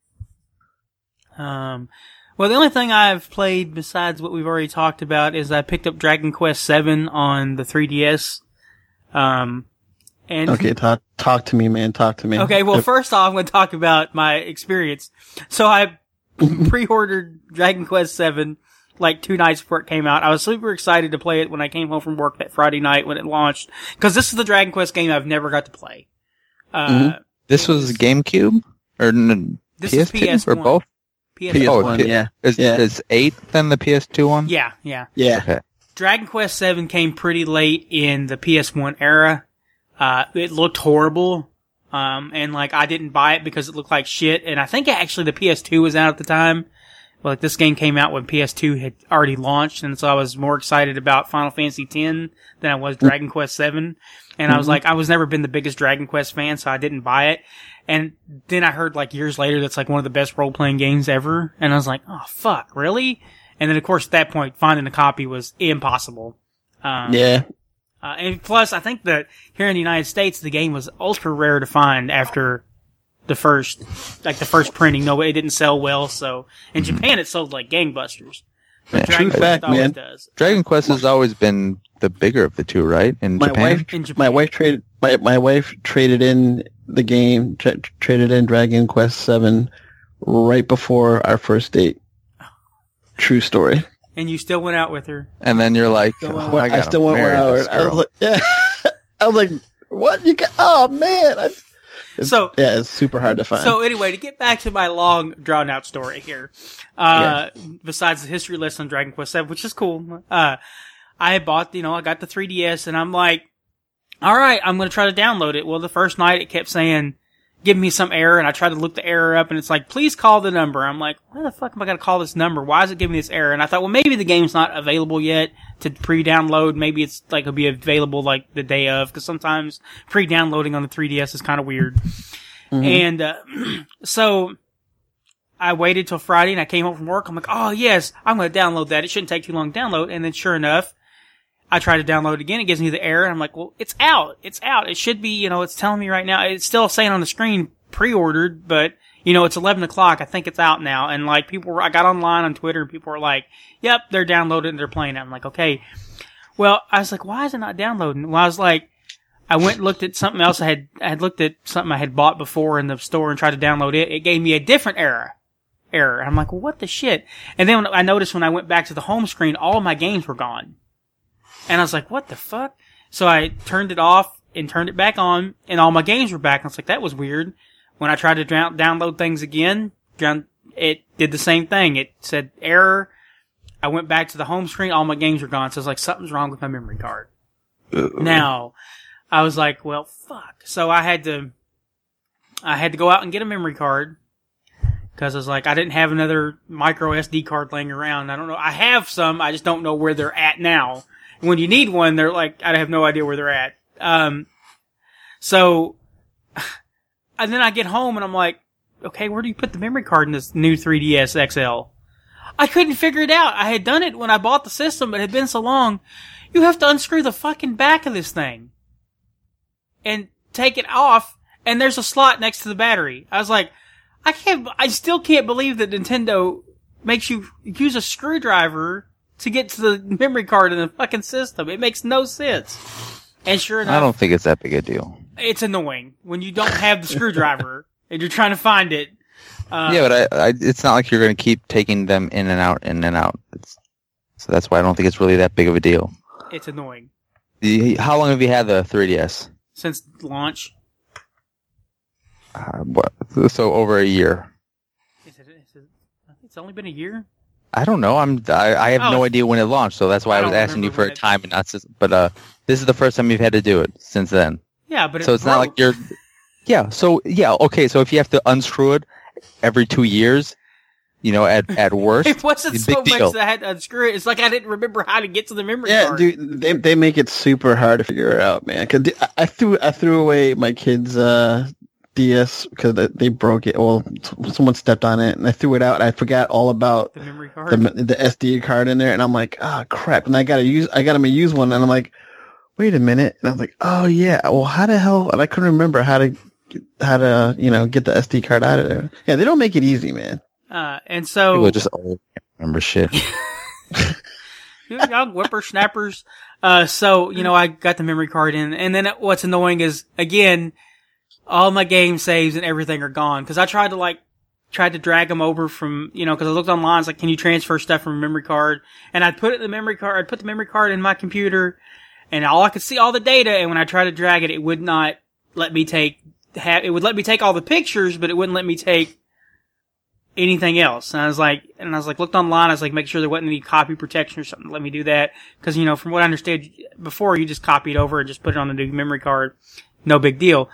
Well, the only thing I've played besides what we've already talked about is I picked up Dragon Quest VII on the 3DS. And okay, talk to me, man. Talk to me. Okay, well, first off, I'm going to talk about my experience. So I pre-ordered Dragon Quest VII 2 nights before it came out. I was super excited to play it when I came home from work that Friday night when it launched, because this is the Dragon Quest game I've never got to play. This was GameCube or this is PS1 or both? PS1, yeah. Is 8 then the PS2 one? Yeah. Okay. Dragon Quest VII came pretty late in the PS1 era. It looked horrible. And I didn't buy it because it looked like shit. And I think actually the PS2 was out at the time. Well, like this game came out when PS2 had already launched, and so I was more excited about Final Fantasy X than I was Dragon Quest VII. And I was like, I was never been the biggest Dragon Quest fan, so I didn't buy it. And then I heard like years later that's like one of the best role-playing games ever. And I was like, oh fuck, really? And then of course at that point, finding a copy was impossible. Yeah. And plus, I think that here in the United States, the game was ultra rare to find after the first printing. No, it didn't sell well, so in Japan it sold like gangbusters. But True fact, always man. does. Dragon Quest has always been the bigger of the two, right? In Japan? My wife traded in the game, traded in Dragon Quest VII right before our first date. True story. And you still went out with her. And then you're like, I still went out. I was like, yeah. I was like, what? You got? Oh man. It's super hard to find. So anyway, to get back to my long, drawn-out story here, besides the history lesson on Dragon Quest VII, which is cool, I had bought, I got the 3DS, and I'm like, all right, I'm going to try to download it. Well, the first night it kept saying, give me some error, and I tried to look the error up, and it's like, please call the number. I'm like, why the fuck am I going to call this number? Why is it giving me this error? And I thought, well, maybe the game's not available yet to pre-download. Maybe it's like it'll be available like the day of, because sometimes pre-downloading on the 3DS is kind of weird. Mm-hmm. And so I waited till Friday, and I came home from work. I'm like, oh yes, I'm going to download that. It shouldn't take too long to download. And then sure enough, I try to download it again. It gives me the error. I'm like, well, it's out. It's out. It should be, it's telling me right now. It's still saying on the screen pre-ordered, but, it's 11 o'clock. I think it's out now. And like I got online on Twitter and people were like, yep, they're downloaded and they're playing it. I'm like, okay. Well, I was like, why is it not downloading? Well, I was like, I went and looked at something else. I had looked at something I had bought before in the store and tried to download it. It gave me a different error. I'm like, well, what the shit? And then I noticed when I went back to the home screen, all of my games were gone. And I was like, what the fuck? So I turned it off and turned it back on, and all my games were back. And I was like, that was weird. When I tried to download things again, it did the same thing. It said error. I went back to the home screen, all my games were gone. So I was like, something's wrong with my memory card. Now, I was like, well, fuck. So I had to go out and get a memory card. Because I was like, I didn't have another micro SD card laying around. I don't know. I have some, I just don't know where they're at now. When you need one, they're like, I have no idea where they're at. So, and then I get home and I'm like, okay, where do you put the memory card in this new 3DS XL? I couldn't figure it out. I had done it when I bought the system, but it had been so long. You have to unscrew the fucking back of this thing. And take it off, and there's a slot next to the battery. I was like, I still can't believe that Nintendo makes you use a screwdriver to get to the memory card in the fucking system. It makes no sense. And sure enough, I don't think it's that big a deal. It's annoying when you don't have the screwdriver and you're trying to find it. Yeah, but it's not like you're going to keep taking them in and out, so that's why I don't think it's really that big of a deal. It's annoying. How long have you had the 3DS? Since launch. So over a year. I think it's only been a year. I don't know. I have no idea when it launched, so that's why I was asking you for a time and not. But this is the first time you've had to do it since then. Yeah, but so it's not like you're. Yeah. So yeah. Okay. So if you have to unscrew it every 2 years, at worst, it wasn't so much that I had to unscrew it. It's like I didn't remember how to get to the memory card. Yeah, dude. They make it super hard to figure it out, man. Cause I threw away my kids' DS because they broke it. Well, someone stepped on it and I threw it out and I forgot all about the memory card, the SD card in there. And I'm like, oh crap. And I got to use one. And I'm like, wait a minute. And I was like, oh yeah. Well, how the hell? And I couldn't remember how to get the SD card out of there. Yeah. They don't make it easy, man. And so people just can't remember shit. Young whippersnappers. So, I got the memory card in, and then what's annoying is, again, all my game saves and everything are gone. Cause I tried to drag them over from, cause I looked online, it's like, can you transfer stuff from a memory card? And I'd put the memory card in my computer, and all I could see all the data, and when I tried to drag it, it would not let me it would let me take all the pictures, but it wouldn't let me take anything else. And I was like, looked online, I was like, make sure there wasn't any copy protection or something to let me do that. Cause, from what I understood before, you just copy it over and just put it on the new memory card. No big deal.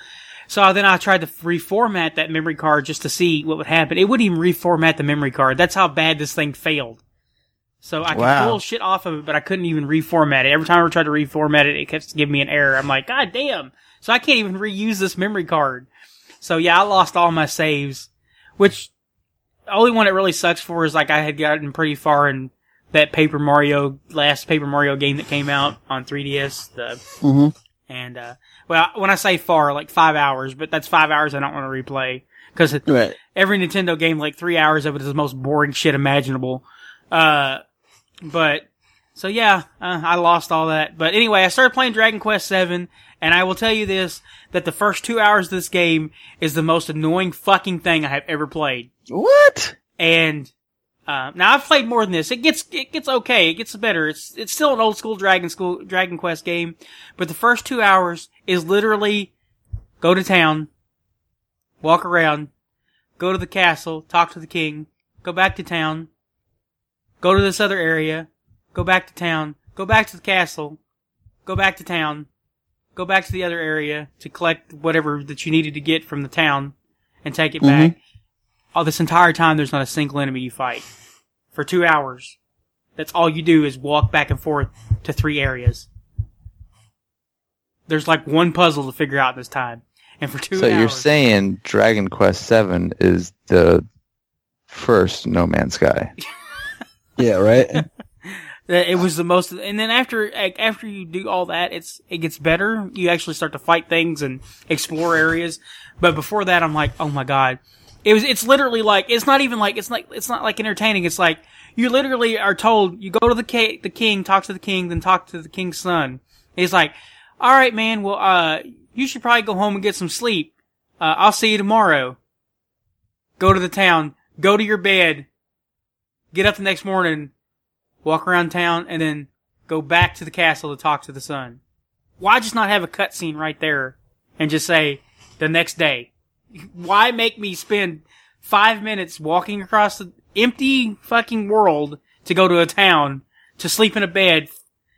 So then I tried to reformat that memory card just to see what would happen. It wouldn't even reformat the memory card. That's how bad this thing failed. So I could pull shit off of it, but I couldn't even reformat it. Every time I tried to reformat it, it kept giving me an error. I'm like, God damn. So I can't even reuse this memory card. So yeah, I lost all my saves, which the only one it really sucks for is like I had gotten pretty far in that last Paper Mario game that came out on 3DS. And, well, when I say far, like 5 hours, but that's 5 hours I don't want to replay. Cause every Nintendo game, like 3 hours of it is the most boring shit imaginable. But, so yeah, I lost all that. But anyway, I started playing Dragon Quest VII, and I will tell you this, that the first 2 hours of this game is the most annoying fucking thing I have ever played. What? And, now I've played more than this. It gets okay. It gets better. It's still an old school Dragon Quest game, but the first 2 hours is literally go to town, walk around, go to the castle, talk to the king, go back to town, go to this other area, go back to town, go back to the castle, go back to town, go back to the other area to collect whatever that you needed to get from the town and take it back. All this entire time there's not a single enemy you fight. For 2 hours. That's all you do is walk back and forth to 3 areas. There's like one puzzle to figure out this time. And for 2 hours. So you're saying Dragon Quest VII is the first No Man's Sky? Yeah, right? It was the most, and then after you do all that, it gets better. You actually start to fight things and explore areas. But before that, I'm like, oh my god. It's literally like, it's not like entertaining. It's like, you literally are told, you go to the king, talk to the king, then talk to the king's son. He's like, alright man, well, you should probably go home and get some sleep. I'll see you tomorrow. Go to the town, go to your bed, get up the next morning, walk around town, and then go back to the castle to talk to the son. Why just not have a cutscene right there and just say, the next day? Why make me spend 5 minutes walking across the empty fucking world to go to a town to sleep in a bed?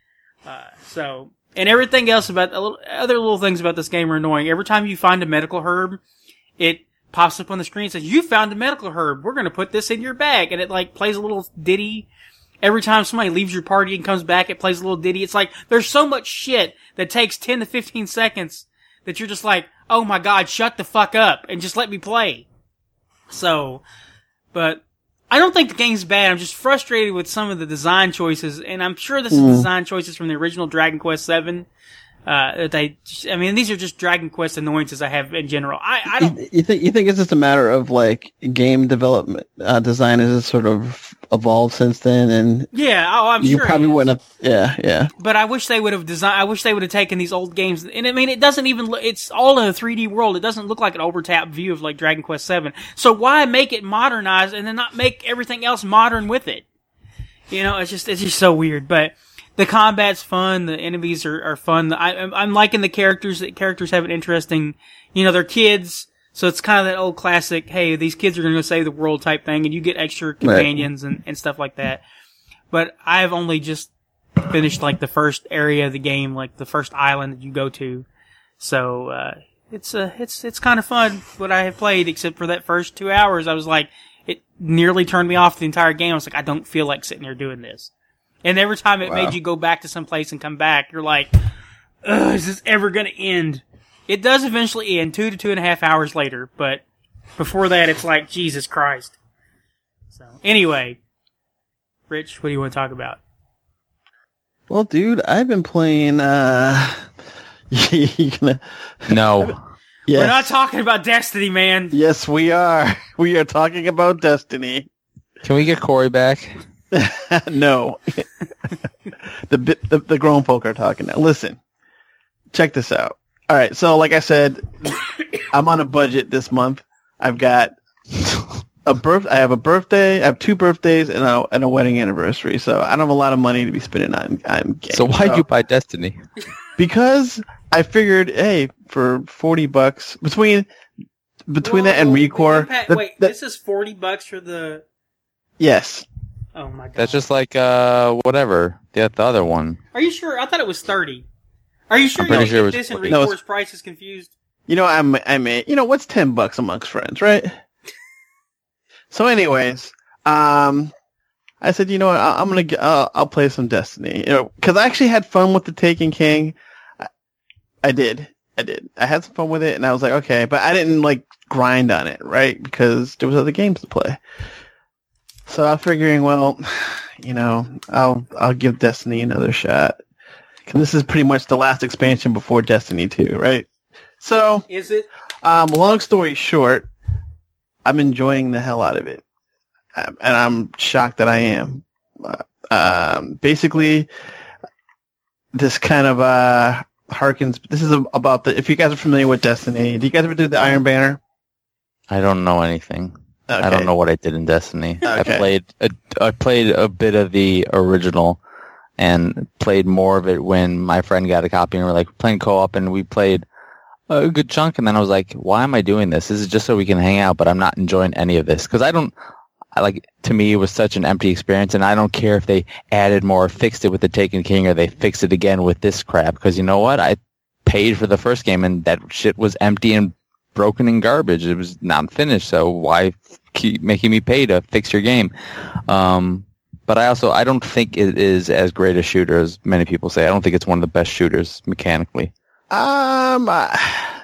And everything else about other little things about this game are annoying. Every time you find a medical herb, it pops up on the screen and says, "You found a medical herb. We're going to put this in your bag," and it like plays a little ditty. Every time somebody leaves your party and comes back, it plays a little ditty. It's like there's so much shit that takes 10 to 15 seconds that you're just like, oh my god, shut the fuck up and just let me play. So, but I don't think the game's bad. I'm just frustrated with some of the design choices, and I'm sure this is design choices from the original Dragon Quest VII. These are just Dragon Quest annoyances I have in general. I don't. You think it's just a matter of like game development, design has sort of evolved since then, and I'm you sure probably wouldn't have. Yeah. But I wish they would have I wish they would have taken these old games, and I mean, it doesn't even look. It's all in a 3D world. It doesn't look like an overtapped view of like Dragon Quest VII. So why make it modernized and then not make everything else modern with it? You know, it's just so weird, but. The combat's fun. The enemies are fun. I'm liking the characters. The characters have an interesting, they're kids. So it's kind of that old classic, hey, these kids are going to save the world type thing, and you get extra companions and stuff like that. But I've only just finished like the first area of the game, like the first island that you go to. So, it's kind of fun what I have played, except for that first 2 hours. I was like, it nearly turned me off the entire game. I was like, I don't feel like sitting here doing this. And every time it made you go back to some place and come back, you're like, ugh, is this ever going to end? It does eventually end 2 to 2.5 hours later, but before that, it's like, Jesus Christ. So, anyway, Rich, what do you want to talk about? Well, dude, I've been playing, No. Yes. We're not talking about Destiny, man. Yes, we are. We are talking about Destiny. Can we get Corey back? No. The grown folk are talking now. Listen, check this out. All right, so like I said, I'm on a budget this month. I've got I have a birthday. I have 2 birthdays and a wedding anniversary. So I don't have a lot of money to be spending on games. So why'd you buy Destiny? Because I figured, hey, for $40 between that and Recore. This is $40 for the. Yes. Oh my god. That's just like whatever. The other one. Are you sure? I thought it was $30. Are you sure I'm pretty sure it was this and 40. Recore's price is confused? what's $10 amongst friends, right? So anyways, I said, you know what, I'll play some Destiny, because I actually had fun with the Taken King. I did. I had some fun with it, and I was like, okay, but I didn't like grind on it, right? Because there was other games to play. So I'm figuring, well, I'll give Destiny another shot. Because this is pretty much the last expansion before Destiny 2, right? So, is it? Long story short, I'm enjoying the hell out of it. And I'm shocked that I am. Basically, this kind of harkens. This is about if you guys are familiar with Destiny, do you guys ever do the Iron Banner? I don't know anything. Okay. I don't know what I did in Destiny. Okay. I played a bit of the original and played more of it when my friend got a copy and we were like playing co-op, and we played a good chunk, and then I was like, why am I doing this? This is just so we can hang out, but I'm not enjoying any of this. Because to me, it was such an empty experience, and I don't care if they added more, fixed it with the Taken King, or they fixed it again with this crap. Because you know what? I paid for the first game, and that shit was empty and broken and garbage. It was not finished, so why keep making me pay to fix your game? But I don't think it is as great a shooter as many people say. I don't think it's one of the best shooters mechanically. I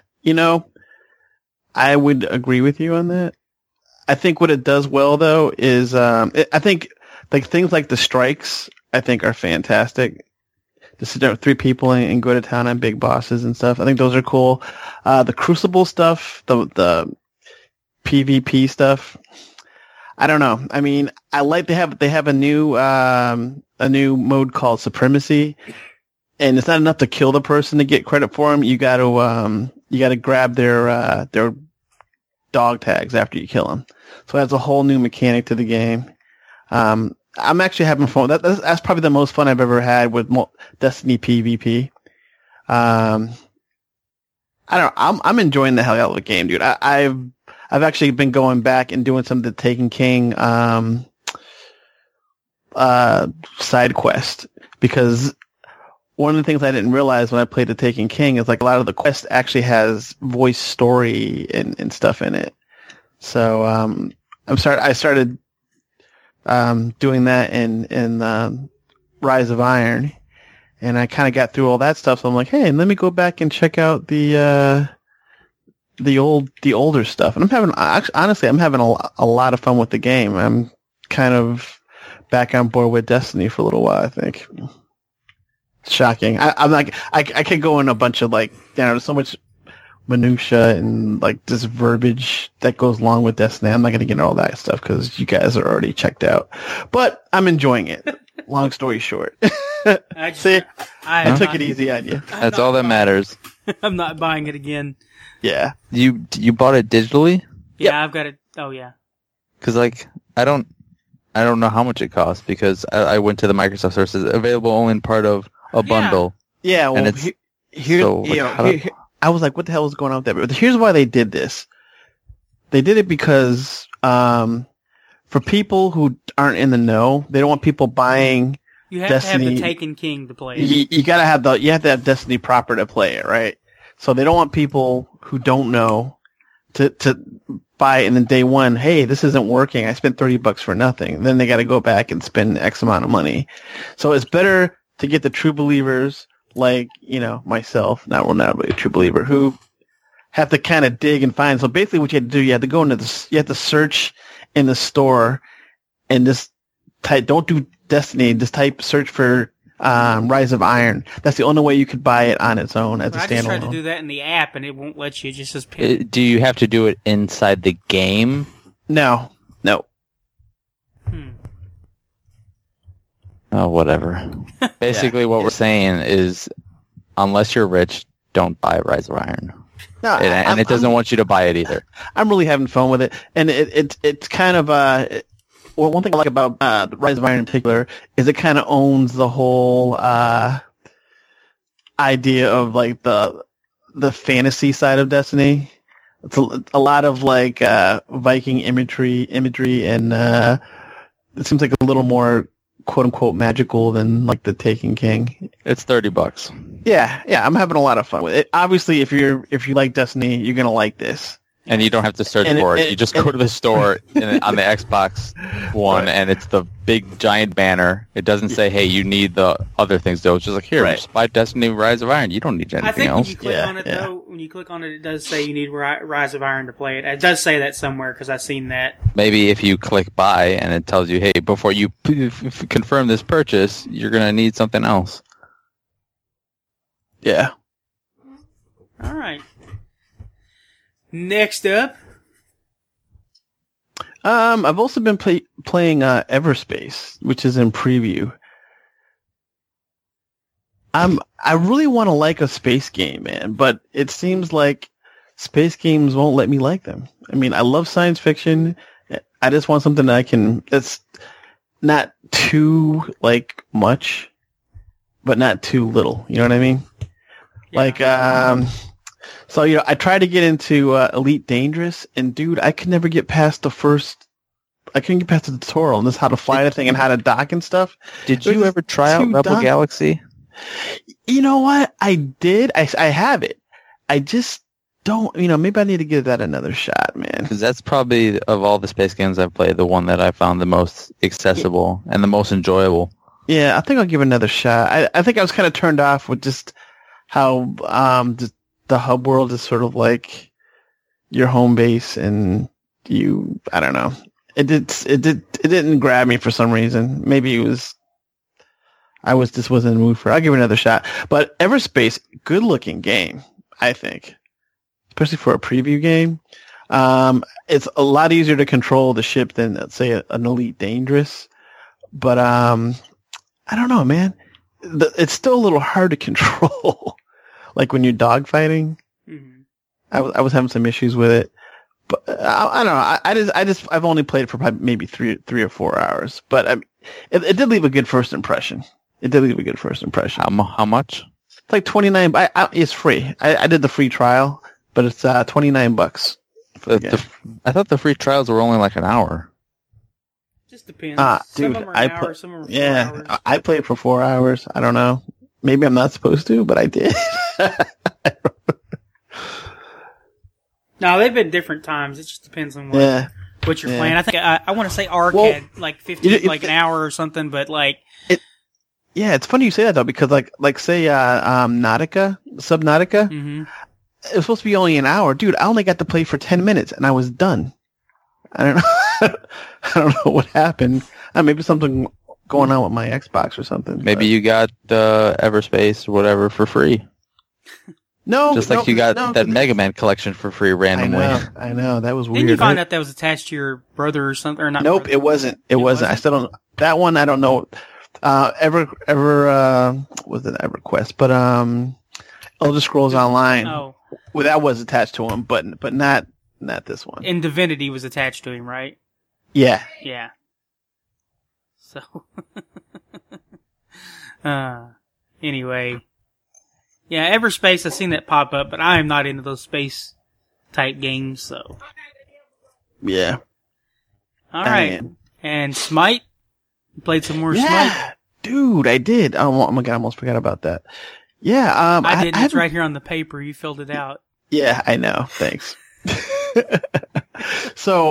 would agree with you on that. I think what it does well, though, is I think like things like the strikes, I think, are fantastic. To sit down with 3 people and go to town on big bosses and stuff. I think those are cool. The Crucible stuff, the PvP stuff, I don't know. I mean, I like they have a new mode called Supremacy. And it's not enough to kill the person to get credit for them. You got to grab their dog tags after you kill them. So that's a whole new mechanic to the game. I'm actually having fun. That's probably the most fun I've ever had with Destiny PvP. I don't know. I'm enjoying the hell out of the game, dude. I've actually been going back and doing some of the Taken King side quest, because one of the things I didn't realize when I played the Taken King is like a lot of the quest actually has voice story and stuff in it. So I started doing that in Rise of Iron, and I kind of got through all that stuff. So I'm like, hey, let me go back and check out the older stuff. And I'm having a lot of fun with the game. I'm kind of back on board with Destiny for a little while, I think. Shocking. I could go in a bunch of there's so much minutia and this verbiage that goes along with Destiny. I'm not going to get into all that stuff because you guys are already checked out. But I'm enjoying it. Long story short. I took it easy on you. That's all that matters. I'm not buying it again. Yeah. You bought it digitally? Yeah, Yep. I've got it. Oh yeah. Because I don't know how much it costs, because I went to the Microsoft store. It's available only in part of a bundle. Yeah, well, I was like, what the hell is going on with that? But here's why they did this. They did it because for people who aren't in the know, they don't want people buying You have Destiny. to have the Taken King to play it. You gotta have you have to have Destiny proper to play it, right? So they don't want people who don't know to buy it, and then day one, hey, this isn't working. I spent $30 for nothing. Then they got to go back and spend X amount of money. So it's better to get the true believers like, myself, not really a true believer, who have to kind of dig and find. So basically what you have to do, you have to go into you have to search in the store and just type, don't do Destiny, just search for Rise of Iron. That's the only way you could buy it on its own as a standalone. I just tried to do that in the app and it won't let you. It just says pin. Do you have to do it inside the game? No. Oh, whatever. Basically, what we're saying is, unless you're rich, don't buy Rise of Iron. No, And it doesn't want you to buy it either. I'm really having fun with it, and it's kind of well, one thing I like about Rise of Iron in particular is it kind of owns the whole idea of the fantasy side of Destiny. It's a lot of Viking imagery, and it seems like a little more quote unquote magical than like the Taken King. It's $30. Yeah, I'm having a lot of fun with it. Obviously, if you like Destiny, you're gonna like this. And you don't have to search for it. You just go to the store on the Xbox One, and it's the big giant banner. It doesn't say, "Hey, you need the other things." Though it's just like, "Here, just buy Destiny: Rise of Iron." You don't need anything else. I think when you click on it, though, when you click on it, it does say you need Rise of Iron to play it. It does say that somewhere because I've seen that. Maybe if you click buy and it tells you, "Hey, before you confirm this purchase, you're gonna need something else." Yeah. All right. Next up, I've also been playing Everspace, which is in preview. I really want to like a space game, man, but it seems like space games won't let me like them. I mean, I love science fiction. I just want something that's not too like much, but not too little. You know what I mean? Yeah. Like, so, I tried to get into Elite Dangerous, and dude, I could never get past I couldn't get past the tutorial, and this is how to fly the thing and how to dock and stuff. Did you ever try out Rebel Galaxy? You know what? I did. I have it. I just don't, maybe I need to give that another shot, man. Because that's probably, of all the space games I've played, the one that I found the most accessible and the most enjoyable. Yeah, I think I'll give it another shot. I think I was kind of turned off with just how the hub world is sort of like your home base, and I don't know. It didn't grab me for some reason. Maybe it was I just wasn't in the mood for it. I'll give it another shot. But Everspace, good looking game, I think, especially for a preview game. It's a lot easier to control the ship than, let's say, an Elite Dangerous. But I don't know, man. It's still a little hard to control. Like when you're dogfighting, I was having some issues with it, but I don't know. I've only played it for probably maybe three or 4 hours, but it did leave a good first impression. How much? It's like $29. It's free. I did the free trial, but it's $29. I thought the free trials were only like an hour. Just depends. Some of them are an hour, some of them are 4 hours. I played for 4 hours. I don't know. Maybe I'm not supposed to, but I did. No, they've been different times. It just depends on what you're playing. I think I want to say Ark had like 50, like an hour or something, but like. Yeah, it's funny you say that though, because like say Subnautica, it was supposed to be only an hour. Dude, I only got to play for 10 minutes and I was done. I don't know. I don't know what happened. Maybe something going on with my Xbox or something. Maybe you got Everspace or whatever for free. No, just like you got that Mega Man collection for free randomly. I know. That was weird. Didn't you find out that was attached to your brother or something? Or not? Nope, brother? It wasn't. It wasn't. I still don't. That one I don't know. Was it EverQuest? But Elder Scrolls Online. Oh, well, that was attached to him, but not this one. And Divinity was attached to him, right? Yeah. Yeah. So, anyway, yeah, Everspace. I've seen that pop up, but I am not into those space type games. So, yeah. All right, and Smite. You played some more Smite? Dude, I did. Oh my god, I almost forgot about that. Yeah, I did. It's right here on the paper. You filled it out. Yeah, I know. Thanks. So,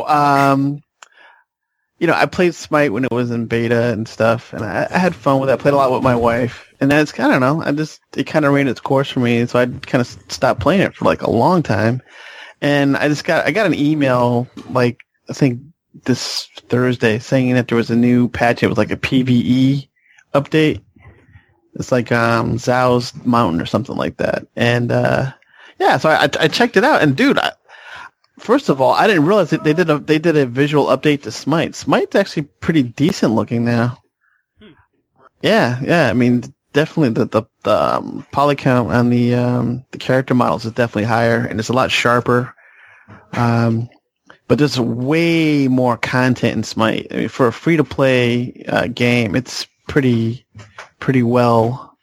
I played Smite when it was in beta and stuff, and I had fun with it. I played a lot with my wife, and then I don't know, it kind of ran its course for me, so I kind of stopped playing it for like a long time. And I got an email, like, I think this Thursday, saying that there was a new patch. It was like a PvE update. It's like Zhao's Mountain or something like that. And so I checked it out, and dude, first of all, I didn't realize that they did a visual update to Smite. Smite's actually pretty decent looking now. Yeah. I mean, definitely the poly count on the character models is definitely higher, and it's a lot sharper. But there's way more content in Smite. I mean, for a free to play game, it's pretty well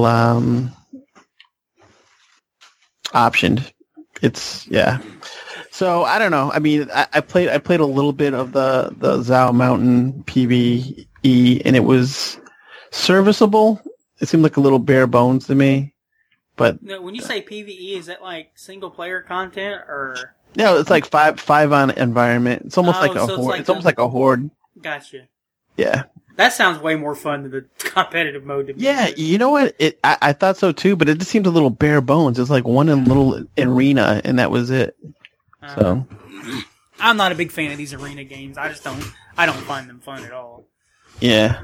optioned. So I don't know. I mean, I played a little bit of the Zao Mountain PvE, and it was serviceable. It seemed like a little bare bones to me. But no, when you say PvE, is that like single player content or? No, it's like five on environment. It's almost like a horde. It's almost like a horde. Gotcha. Yeah. That sounds way more fun than the competitive mode. Yeah, you know what? I thought so too, but it just seemed a little bare bones. It's like one little arena, and that was it. So, I'm not a big fan of these arena games. I don't find them fun at all. Yeah.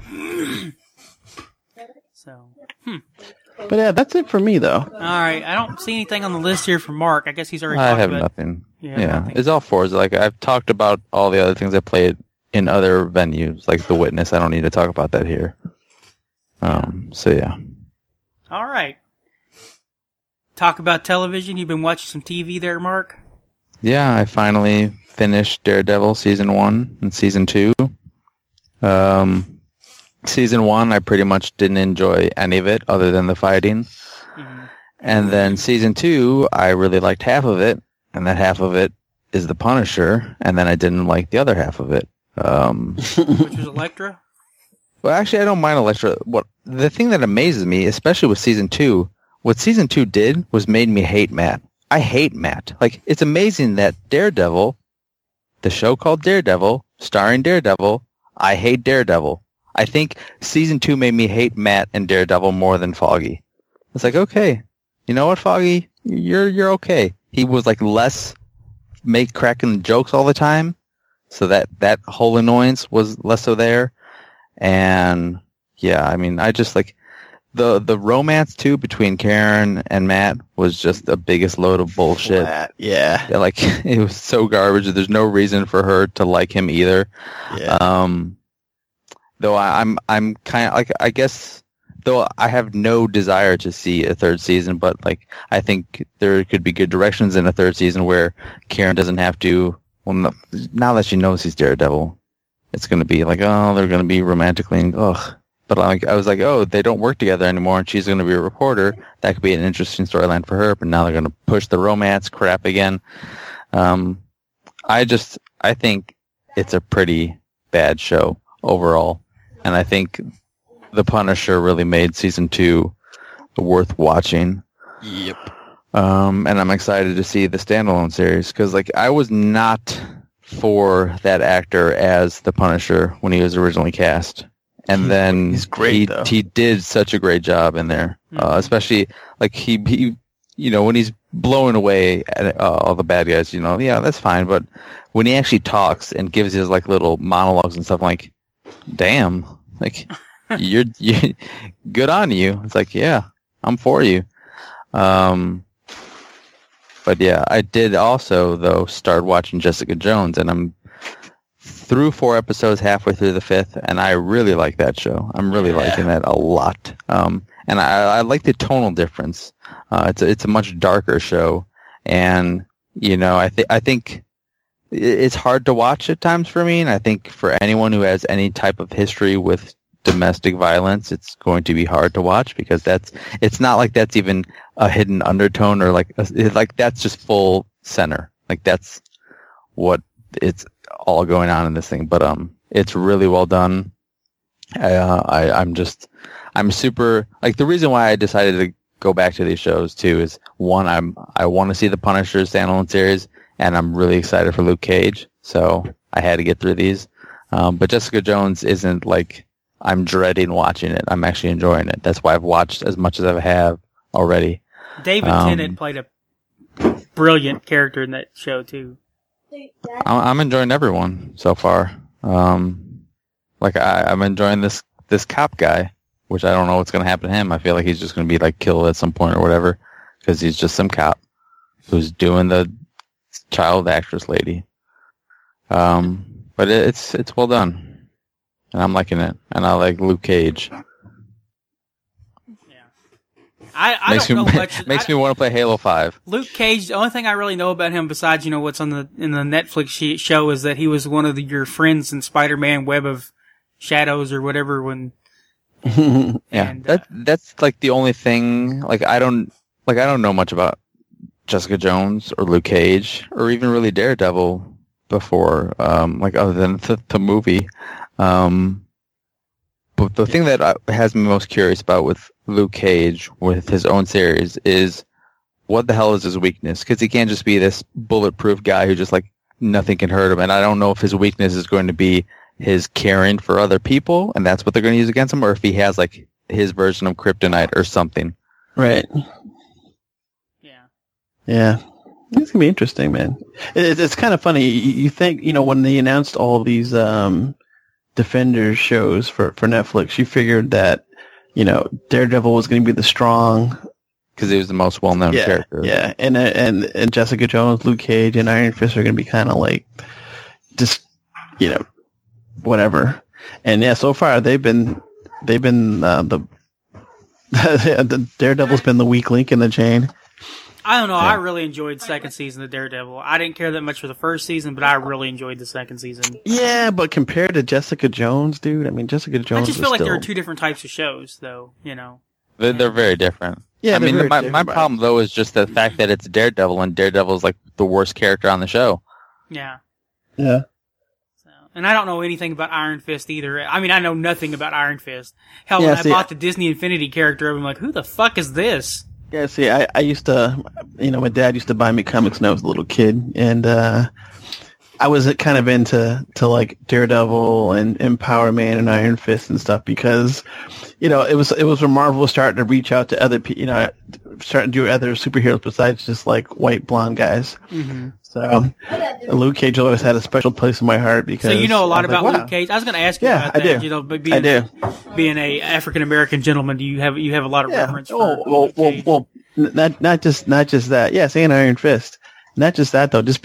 So, But yeah, that's it for me, though. All right, I don't see anything on the list here for Mark. I guess he's already. I have nothing. Yeah, nothing. It's all Forza. Like I've talked about all the other things I played in other venues, like The Witness. I don't need to talk about that here. So yeah. All right. Talk about television. You've been watching some TV there, Mark? Yeah, I finally finished Daredevil Season 1 and Season 2. Season 1, I pretty much didn't enjoy any of it other than the fighting. Mm-hmm. And then Season 2, I really liked half of it, and that half of it is The Punisher, and then I didn't like the other half of it. Which was Elektra? Well, actually, I don't mind Elektra. The thing that amazes me, especially with Season 2, what Season 2 did was made me hate Matt. I hate Matt. Like, it's amazing that Daredevil, the show called Daredevil, starring Daredevil, I hate Daredevil. I think Season 2 made me hate Matt and Daredevil more than Foggy. It's like, okay, you know what, Foggy? You're okay. He was like less cracking jokes all the time, so that whole annoyance was less so there. And yeah, I mean, I just like the romance too between Karen and Matt was just the biggest load of bullshit. Yeah, like it was so garbage. There's no reason for her to like him either. Yeah. Though I'm kind of like, I guess, though I have no desire to see a third season, but like I think there could be good directions in a third season where Karen doesn't have to. Well, now that she knows he's Daredevil, it's going to be like, oh, they're going to be romantically, ugh. But like I was like, oh, they don't work together anymore, and she's going to be a reporter. That could be an interesting storyline for her. But now they're going to push the romance crap again. I think it's a pretty bad show overall. And I think The Punisher really made Season 2 worth watching. Yep. And I'm excited to see the standalone series because, like, I was not for that actor as the Punisher when he was originally cast, and then he's great. He did such a great job in there, especially like he you know, when he's blowing away at all the bad guys. You know, yeah, that's fine. But when he actually talks and gives his like little monologues and stuff, like, damn, like you're good on you. It's like, yeah, I'm for you. But yeah, I did also though start watching Jessica Jones, and I'm through 4 episodes, halfway through the 5th, and I really like that show. I'm really liking that a lot. And I like the tonal difference. It's a much darker show, and you know, I think it's hard to watch at times for me, and I think for anyone who has any type of history with domestic violence, it's going to be hard to watch because it's not like that's even a hidden undertone or like that's just full center. Like that's what it's all going on in this thing. But it's really well done. I'm super like, the reason why I decided to go back to these shows too is one, I want to see the Punisher standalone series, and I'm really excited for Luke Cage, so I had to get through these. But Jessica Jones isn't like I'm dreading watching it. I'm actually enjoying it. That's why I've watched as much as I have already. David Tennant played a brilliant character in that show too. I'm enjoying everyone so far. Like I'm enjoying this cop guy, which I don't know what's going to happen to him. I feel like he's just going to be like killed at some point or whatever, because he's just some cop who's doing the child actress lady. But it's well done. And I'm liking it. And I like Luke Cage. Yeah. I don't know much. Makes me want to play Halo 5. Luke Cage, the only thing I really know about him besides, you know, what's in the Netflix show is that he was one of your friends in Spider-Man Web of Shadows or whatever when... Yeah. That's like the only thing, like I don't know much about Jessica Jones or Luke Cage or even really Daredevil before, like other than the movie. But the thing that has me most curious about with Luke Cage, with his own series, is what the hell is his weakness? Because he can't just be this bulletproof guy who just like nothing can hurt him. And I don't know if his weakness is going to be his caring for other people, and that's what they're going to use against him, or if he has like his version of kryptonite or something. Right. Yeah. It's gonna be interesting, man. It's kind of funny. You think, when they announced all these Defenders shows for Netflix, you figured that, Daredevil was going to be the strong, because he was the most well-known character. Yeah, and Jessica Jones, Luke Cage, and Iron Fist are going to be kind of like, just, whatever. And yeah, so far they've been the Daredevil's been the weak link in the chain. I don't know. Yeah. I really enjoyed the second season of Daredevil. I didn't care that much for the first season, but I really enjoyed the second season. Yeah, but compared to Jessica Jones, dude, I mean, Jessica Jones. I just feel like there are two different types of shows, though. They're very different. Yeah, I mean, my problem though is just the fact that it's Daredevil, and Daredevil is like the worst character on the show. Yeah. Yeah. And I don't know anything about Iron Fist either. I mean, I know nothing about Iron Fist. Hell, when I bought the Disney Infinity character, I'm like, who the fuck is this? Yeah, see, I used to, my dad used to buy me comics when I was a little kid, and I was kind of into like Daredevil and Empower Man and Iron Fist and stuff because, it was when Marvel was starting to reach out to other people, starting to do other superheroes besides just like white blonde guys. Mm-hmm. So Luke Cage always had a special place in my heart because. So you know a lot about Luke Cage. I was going to ask you about that. I do. Being a African American gentleman, do you have a lot of reference? Well, not just that. Yes, and Iron Fist. Not just that though. Just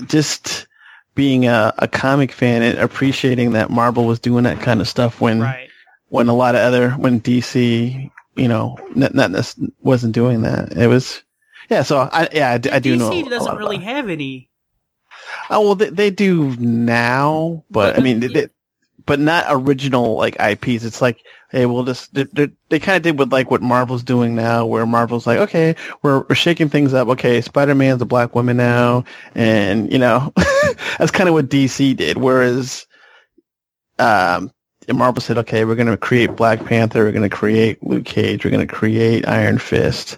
being a comic fan and appreciating that Marvel was doing that kind of stuff when a lot of when DC, wasn't doing that. It was. Yeah, so I do know. DC doesn't really have any. Oh well, they do now, but I mean, but not original like IPs. It's like, hey, we'll just they kind of did with like what Marvel's doing now, where Marvel's like, okay, we're shaking things up. Okay, Spider-Man's a black woman now, and that's kind of what DC did. Whereas, Marvel said, okay, we're going to create Black Panther, we're going to create Luke Cage, we're going to create Iron Fist,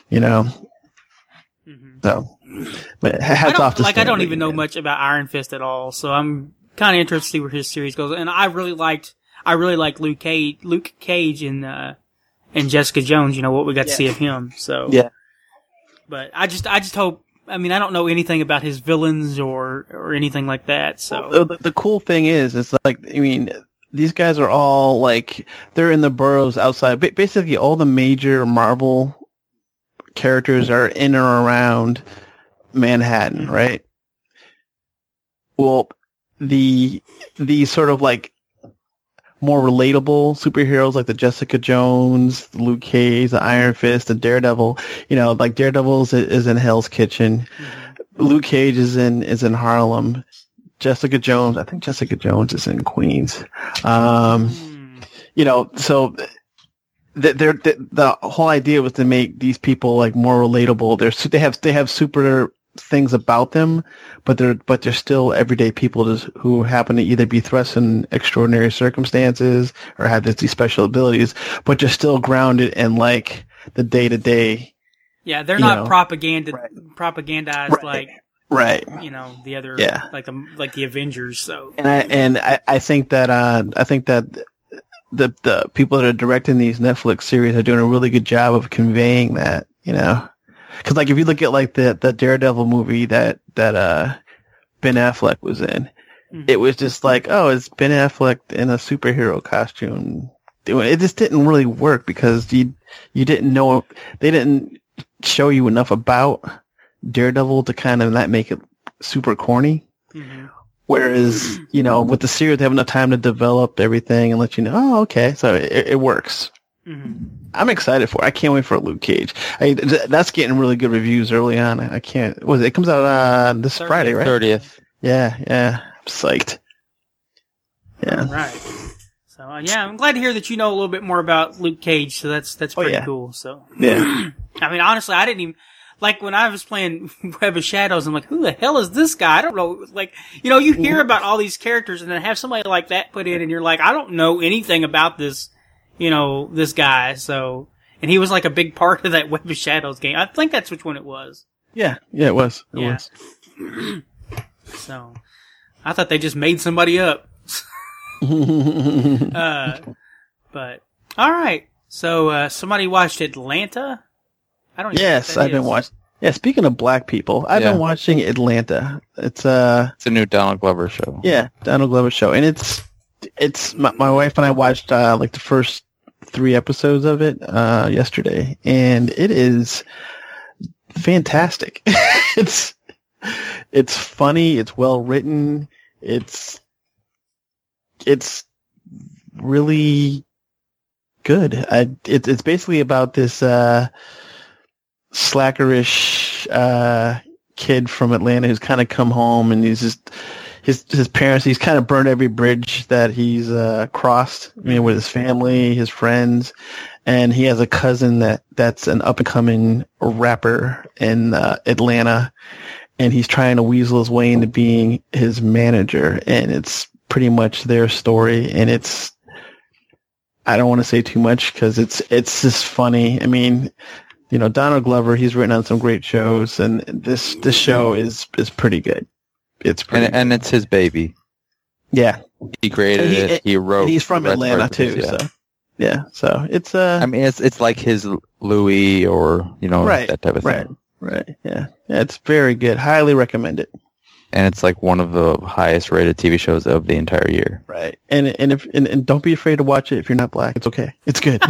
So, but hats off to I don't even know much about Iron Fist at all, so I'm kind of interested to see where his series goes. And I really liked Luke Cage and Jessica Jones. What we got to see of him. So yeah. But I just hope. I mean, I don't know anything about his villains or anything like that. So the cool thing is, it's like, I mean, these guys are all like, they're in the boroughs outside. Basically, all the major Marvel characters are in or around Manhattan, right? Well, the sort of like more relatable superheroes like the Jessica Jones, the Luke Cage, the Iron Fist, the Daredevil, like Daredevil is in Hell's Kitchen. Mm-hmm. Luke Cage is in Harlem. I think Jessica Jones is in Queens. So the whole idea was to make these people like more relatable. They have super things about them, but they're still everyday people who happen to either be thrust in extraordinary circumstances or have these special abilities, but they're still grounded in like the day to day. Yeah, they're not propagandized like. Right. The other, like the Avengers. So, and I think that the people that are directing these Netflix series are doing a really good job of conveying that, because like if you look at like the Daredevil movie that Ben Affleck was in, mm-hmm. It was just like, oh, it's Ben Affleck in a superhero costume. It just didn't really work because you didn't know, they didn't show you enough about Daredevil to kind of not make it super corny. Mm-hmm. Whereas, with the series, they have enough time to develop everything and let you know, oh, okay, so it works. Mm-hmm. I'm excited for it. I can't wait for Luke Cage. That's getting really good reviews early on. I can't. It comes out this 30th. Friday, right? 30th. Yeah. I'm psyched. Yeah. All right. So, I'm glad to hear that you know a little bit more about Luke Cage, so that's pretty cool. So, yeah. I mean, honestly, I didn't even... like when I was playing Web of Shadows, I'm like, who the hell is this guy? I don't know. Like, you know, you hear about all these characters and then have somebody like that put in and you're like, I don't know anything about this, you know, this guy. So, and he was like a big part of that Web of Shadows game. I think that's which one it was. Yeah, it was. It was. So, I thought they just made somebody up. But, alright. So, somebody watched Atlanta? I don't even know what that I've been is. watching. Yeah, speaking of black people, I've been watching Atlanta. It's a new Donald Glover show. Yeah, Donald Glover show. And it's my wife and I watched, like the first 3 episodes of it, yesterday. And it is fantastic. It's funny. It's well written. It's really good. It's basically about this slackerish kid from Atlanta who's kind of come home, and he's just his parents. He's kind of burned every bridge that he's crossed. I mean, with his family, his friends, and he has a cousin that's an up and coming rapper in Atlanta, and he's trying to weasel his way into being his manager, and it's pretty much their story, and I don't want to say too much because it's just funny. I mean, you know, Donald Glover, he's written on some great shows, and this show is pretty good. It's pretty and it's his baby. Yeah. He created it. He wrote. And he's from Atlanta too, yeah. so yeah. So it's I mean, it's like his Louis or, you know, that type of thing. Right. Yeah. Yeah, it's very good. Highly recommend it. And it's like one of the highest rated TV shows of the entire year. Right. And don't be afraid to watch it if you're not black. It's okay. It's good.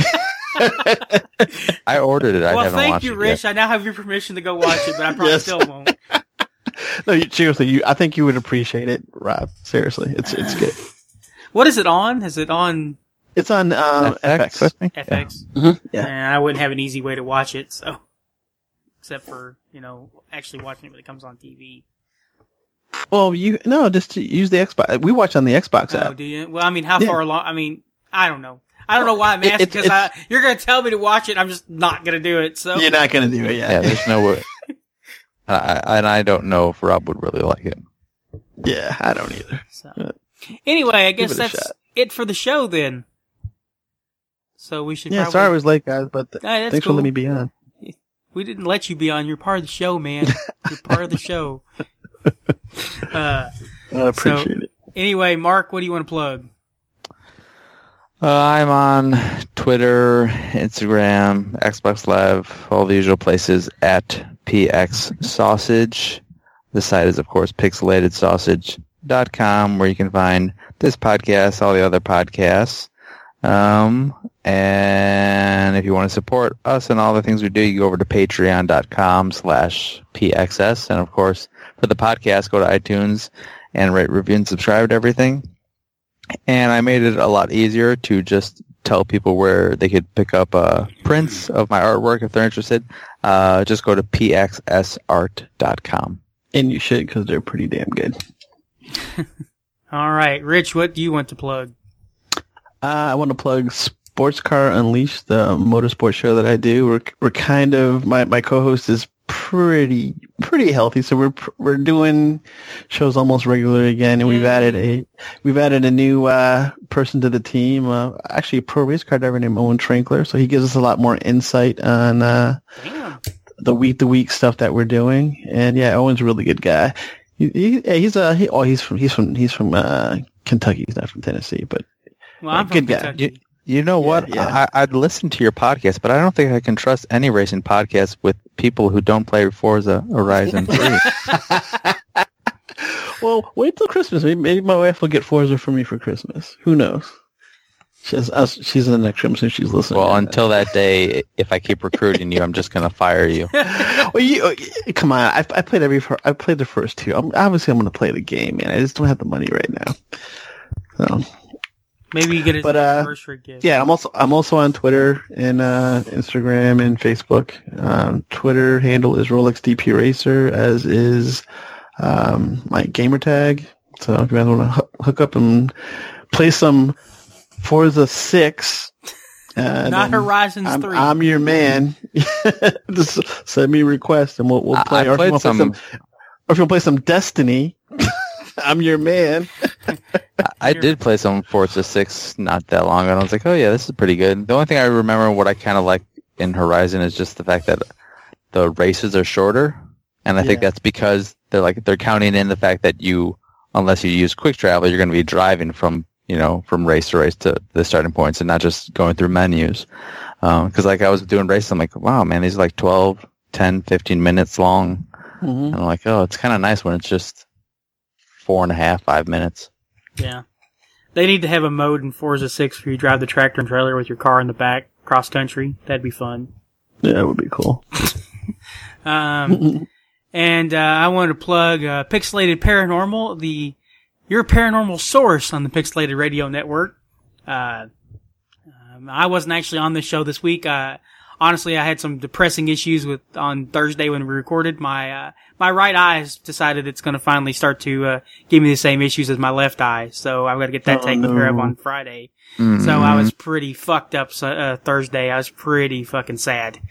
I ordered it. I haven't thank watched you, it Rich. yet. I now have your permission to go watch it, but I probably still won't. No, seriously, I think you would appreciate it, Rob. Seriously, it's good. What is it on? Is it on It's on FX, I think. FX? Yeah. And I wouldn't have an easy way to watch it, so except for, you know, actually watching it when it comes on TV. Well, just to use the Xbox. We watch on the Xbox Oh, app. do you? Well, I mean, how far along? I mean, I don't know. I don't know why I'm asking because you're going to tell me to watch it. I'm just not going to do it. So You're not going to do it, Yeah, there's no way. And I don't know if Rob would really like it. Yeah, I don't either. So, anyway, I guess Give it a that's shot. it for the show then. So we should. Yeah, probably... sorry I was late, guys, but that's thanks for cool. letting me be on. We didn't let you be on. You're part of the show, man. You're part of the show. I appreciate it. Anyway, Mark, what do you want to plug? I'm on Twitter, Instagram, Xbox Live, all the usual places at PX Sausage. The site is, of course, pixelatedsausage.com, where you can find this podcast, all the other podcasts. And if you want to support us and all the things we do, you go over to patreon.com/PXS. And, of course, for the podcast, go to iTunes and rate, review, and subscribe to everything. And I made it a lot easier to just tell people where they could pick up prints of my artwork if they're interested. Just go to pxsart.com. And you should, because they're pretty damn good. All right, Rich, what do you want to plug? I want to plug Sports Car Unleashed, the motorsport show that I do. We're kind of my co-host is pretty healthy, so we're doing shows almost regularly again, and we've added a new person to the team. Actually, a pro race car driver named Owen Trinkler. So he gives us a lot more insight on the week to week stuff that we're doing. And yeah, Owen's a really good guy. He's from Kentucky. He's not from Tennessee, but I'm good from guy. Kentucky. You know what? Yeah. I'd listen to your podcast, but I don't think I can trust any racing podcast with people who don't play Forza Horizon 3. Well, wait till Christmas. Maybe my wife will get Forza for me for Christmas. Who knows? She's in the next room, so she's listening. Well, until that day, if I keep recruiting you, I'm just going to fire you. Well, come on. I played I played the first two. Obviously, I'm going to play the game, man. I just don't have the money right now. So. Maybe you get it as an anniversary gift. Yeah, I'm also on Twitter and Instagram and Facebook. Twitter handle is RolexDP Racer, as is my gamer tag. So if you guys want to hook up and play some Forza 6, Not Horizons 3. I'm your man. Just send me a request and we'll play. Or if you want to play some Destiny, I'm your man. I did play some Forza 6 not that long ago, and I was like, oh yeah, this is pretty good. The only thing I remember what I kind of like in Horizon is just the fact that the races are shorter, and I think that's because they're counting in the fact that unless you use quick travel, you're going to be driving from race to race to the starting points and not just going through menus. Because I was doing races, I'm like, wow, man, these are like 12, 10, 15 minutes long. Mm-hmm. And I'm like, oh, it's kind of nice when it's just 4.5, 5 minutes. Yeah. They need to have a mode in Forza 6 where you drive the tractor and trailer with your car in the back, cross country. That'd be fun. Yeah, that would be cool. And I wanted to plug Pixelated Paranormal, your paranormal source on the Pixelated Radio Network. I wasn't actually on this show this week. Honestly, I had some depressing issues on Thursday when we recorded. My right eye's decided it's going to finally start to give me the same issues as my left eye, so I've got to get that taken care of on Friday. Mm-hmm. So I was pretty fucked up Thursday. I was pretty fucking sad.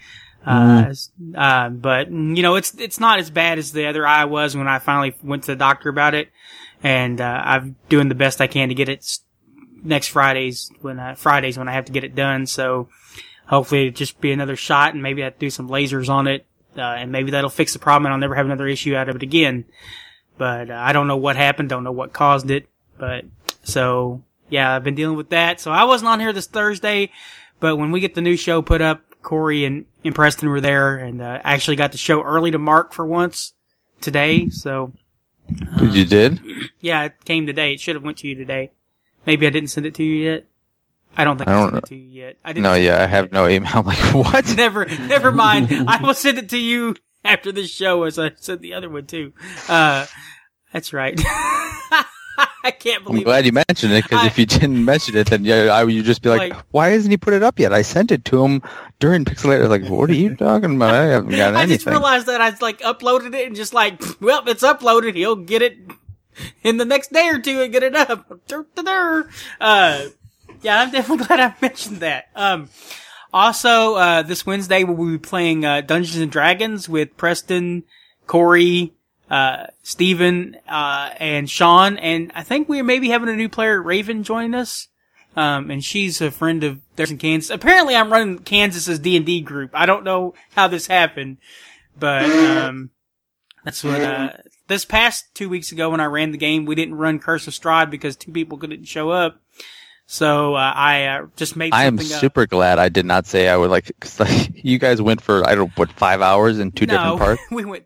But it's not as bad as the other eye was when I finally went to the doctor about it, and I'm doing the best I can to get it next Fridays when I have to get it done. So hopefully it'll just be another shot, and maybe I have to do some lasers on it, and maybe that'll fix the problem and I'll never have another issue out of it again. But I don't know what happened, don't know what caused it. But so yeah, I've been dealing with that. So I wasn't on here this Thursday, but when we get the new show put up, Corey and Preston were there, and actually got the show early to Mark for once today. So you did? Yeah, it came today. It should have went to you today. Maybe I didn't send it to you yet. I don't think I sent it to you yet. I have no email. I'm like, what? Never mind. I will send it to you after this show, as I said the other one too. That's right. I can't believe I'm glad you mentioned it, because if you didn't mention it, then you'd just be like, why hasn't he put it up yet? I sent it to him during Pixelator. Like, what are you talking about? I haven't got anything. I just realized that I uploaded it and just well, it's uploaded. He'll get it in the next day or two and get it up. Yeah, I'm definitely glad I mentioned that. Also, this Wednesday we'll be playing Dungeons and Dragons with Preston, Corey, Steven, and Sean, and I think we may be having a new player, Raven, joining us. And she's a friend of theirs in Kansas. Apparently I'm running Kansas's D&D group. I don't know how this happened, but, that's what, this past 2 weeks ago when I ran the game, we didn't run Curse of Strahd because 2 people couldn't show up. So, I just made something up. I am super glad I did not say I would cause you guys went for, 5 hours in two different parts? we went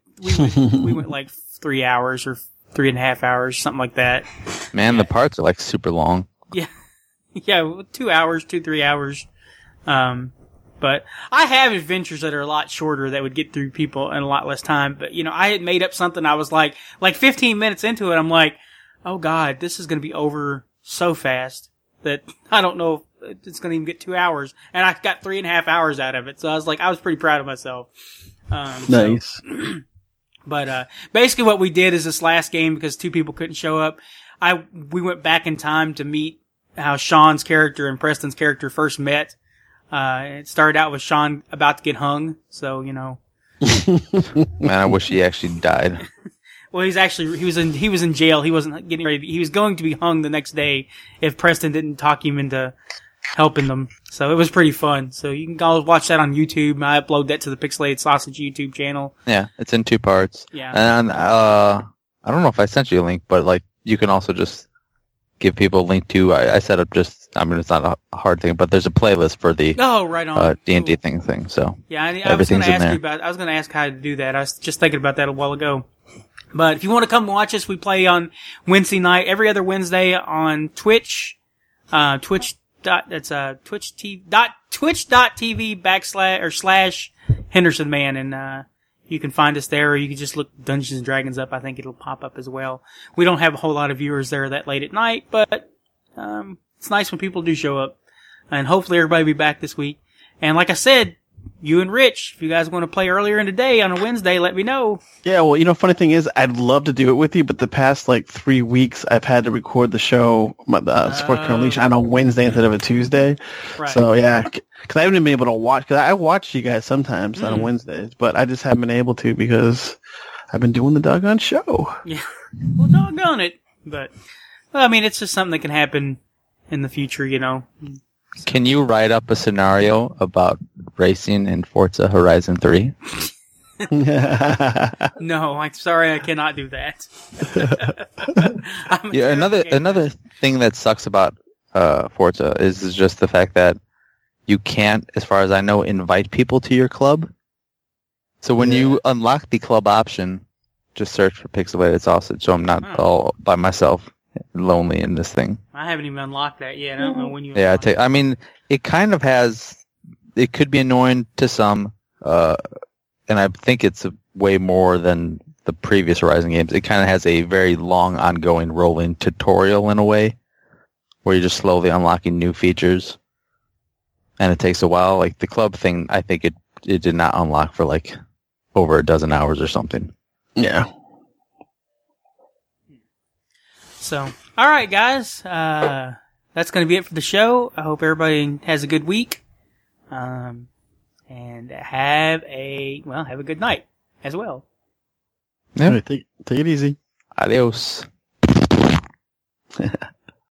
3 hours or 3.5 hours, something like that. Man, the parts are super long. Yeah. Yeah, 2 hours, 3 hours. But I have adventures that are a lot shorter that would get through people in a lot less time. But, I had made up something. I was like 15 minutes into it, I'm like, oh God, this is going to be over so fast that I don't know if it's going to even get 2 hours. And I got 3.5 hours out of it. So I was pretty proud of myself. Nice. But basically what we did is this last game, because 2 people couldn't show up, we went back in time to meet how Sean's character and Preston's character first met. It started out with Sean about to get hung, so, Man, I wish he actually died. Well, he was in jail. He wasn't getting ready. He was going to be hung the next day if Preston didn't talk him into helping them. So it was pretty fun. So you can go watch that on YouTube. I upload that to the Pixelated Sausage YouTube channel. Yeah, it's in 2 parts. Yeah. And I don't know if I sent you a link, but you can also just give people a link to. I set up it's not a hard thing, but there's a playlist for the right on D&D thing. So yeah, I was going to ask you about. I was going to ask how to do that. I was just thinking about that a while ago. But if you want to come watch us, we play on Wednesday night, every other Wednesday on Twitch. Twitch.tv/Henderson Man, and you can find us there, or you can just look Dungeons and Dragons up. I think it'll pop up as well. We don't have a whole lot of viewers there that late at night, but it's nice when people do show up, and hopefully everybody will be back this week. And like I said, you and Rich, if you guys want to play earlier in the day on a Wednesday, let me know. Yeah, well, funny thing is, I'd love to do it with you, but the past 3 weeks, I've had to record the show, Sports Car Unleashed, on a Wednesday instead of a Tuesday. Right. So yeah, because I haven't been able to watch. Because I watch you guys sometimes on Wednesdays, but I just haven't been able to because I've been doing the doggone show. Yeah. Well, doggone it. But, well, I mean, it's just something that can happen in the future, Can you write up a scenario about racing in Forza Horizon 3? No, I'm sorry, I cannot do that. Yeah, another thing that sucks about Forza is just the fact that you can't, as far as I know, invite people to your club. So when you unlock the club option, just search for Pixelated Sausage, so I'm not all by myself, lonely in this thing. I haven't even unlocked that yet. I don't know when you. Yeah, I mean, it kind of has. It could be annoying to some, and I think it's way more than the previous Horizon games. It kind of has a very long, ongoing, rolling tutorial in a way, where you're just slowly unlocking new features, and it takes a while. Like the club thing, I think it did not unlock for over a dozen hours or something. Yeah. So, all right, guys. That's going to be it for the show. I hope everybody has a good week. And have a good night as well. Yeah. Take it easy. Adios.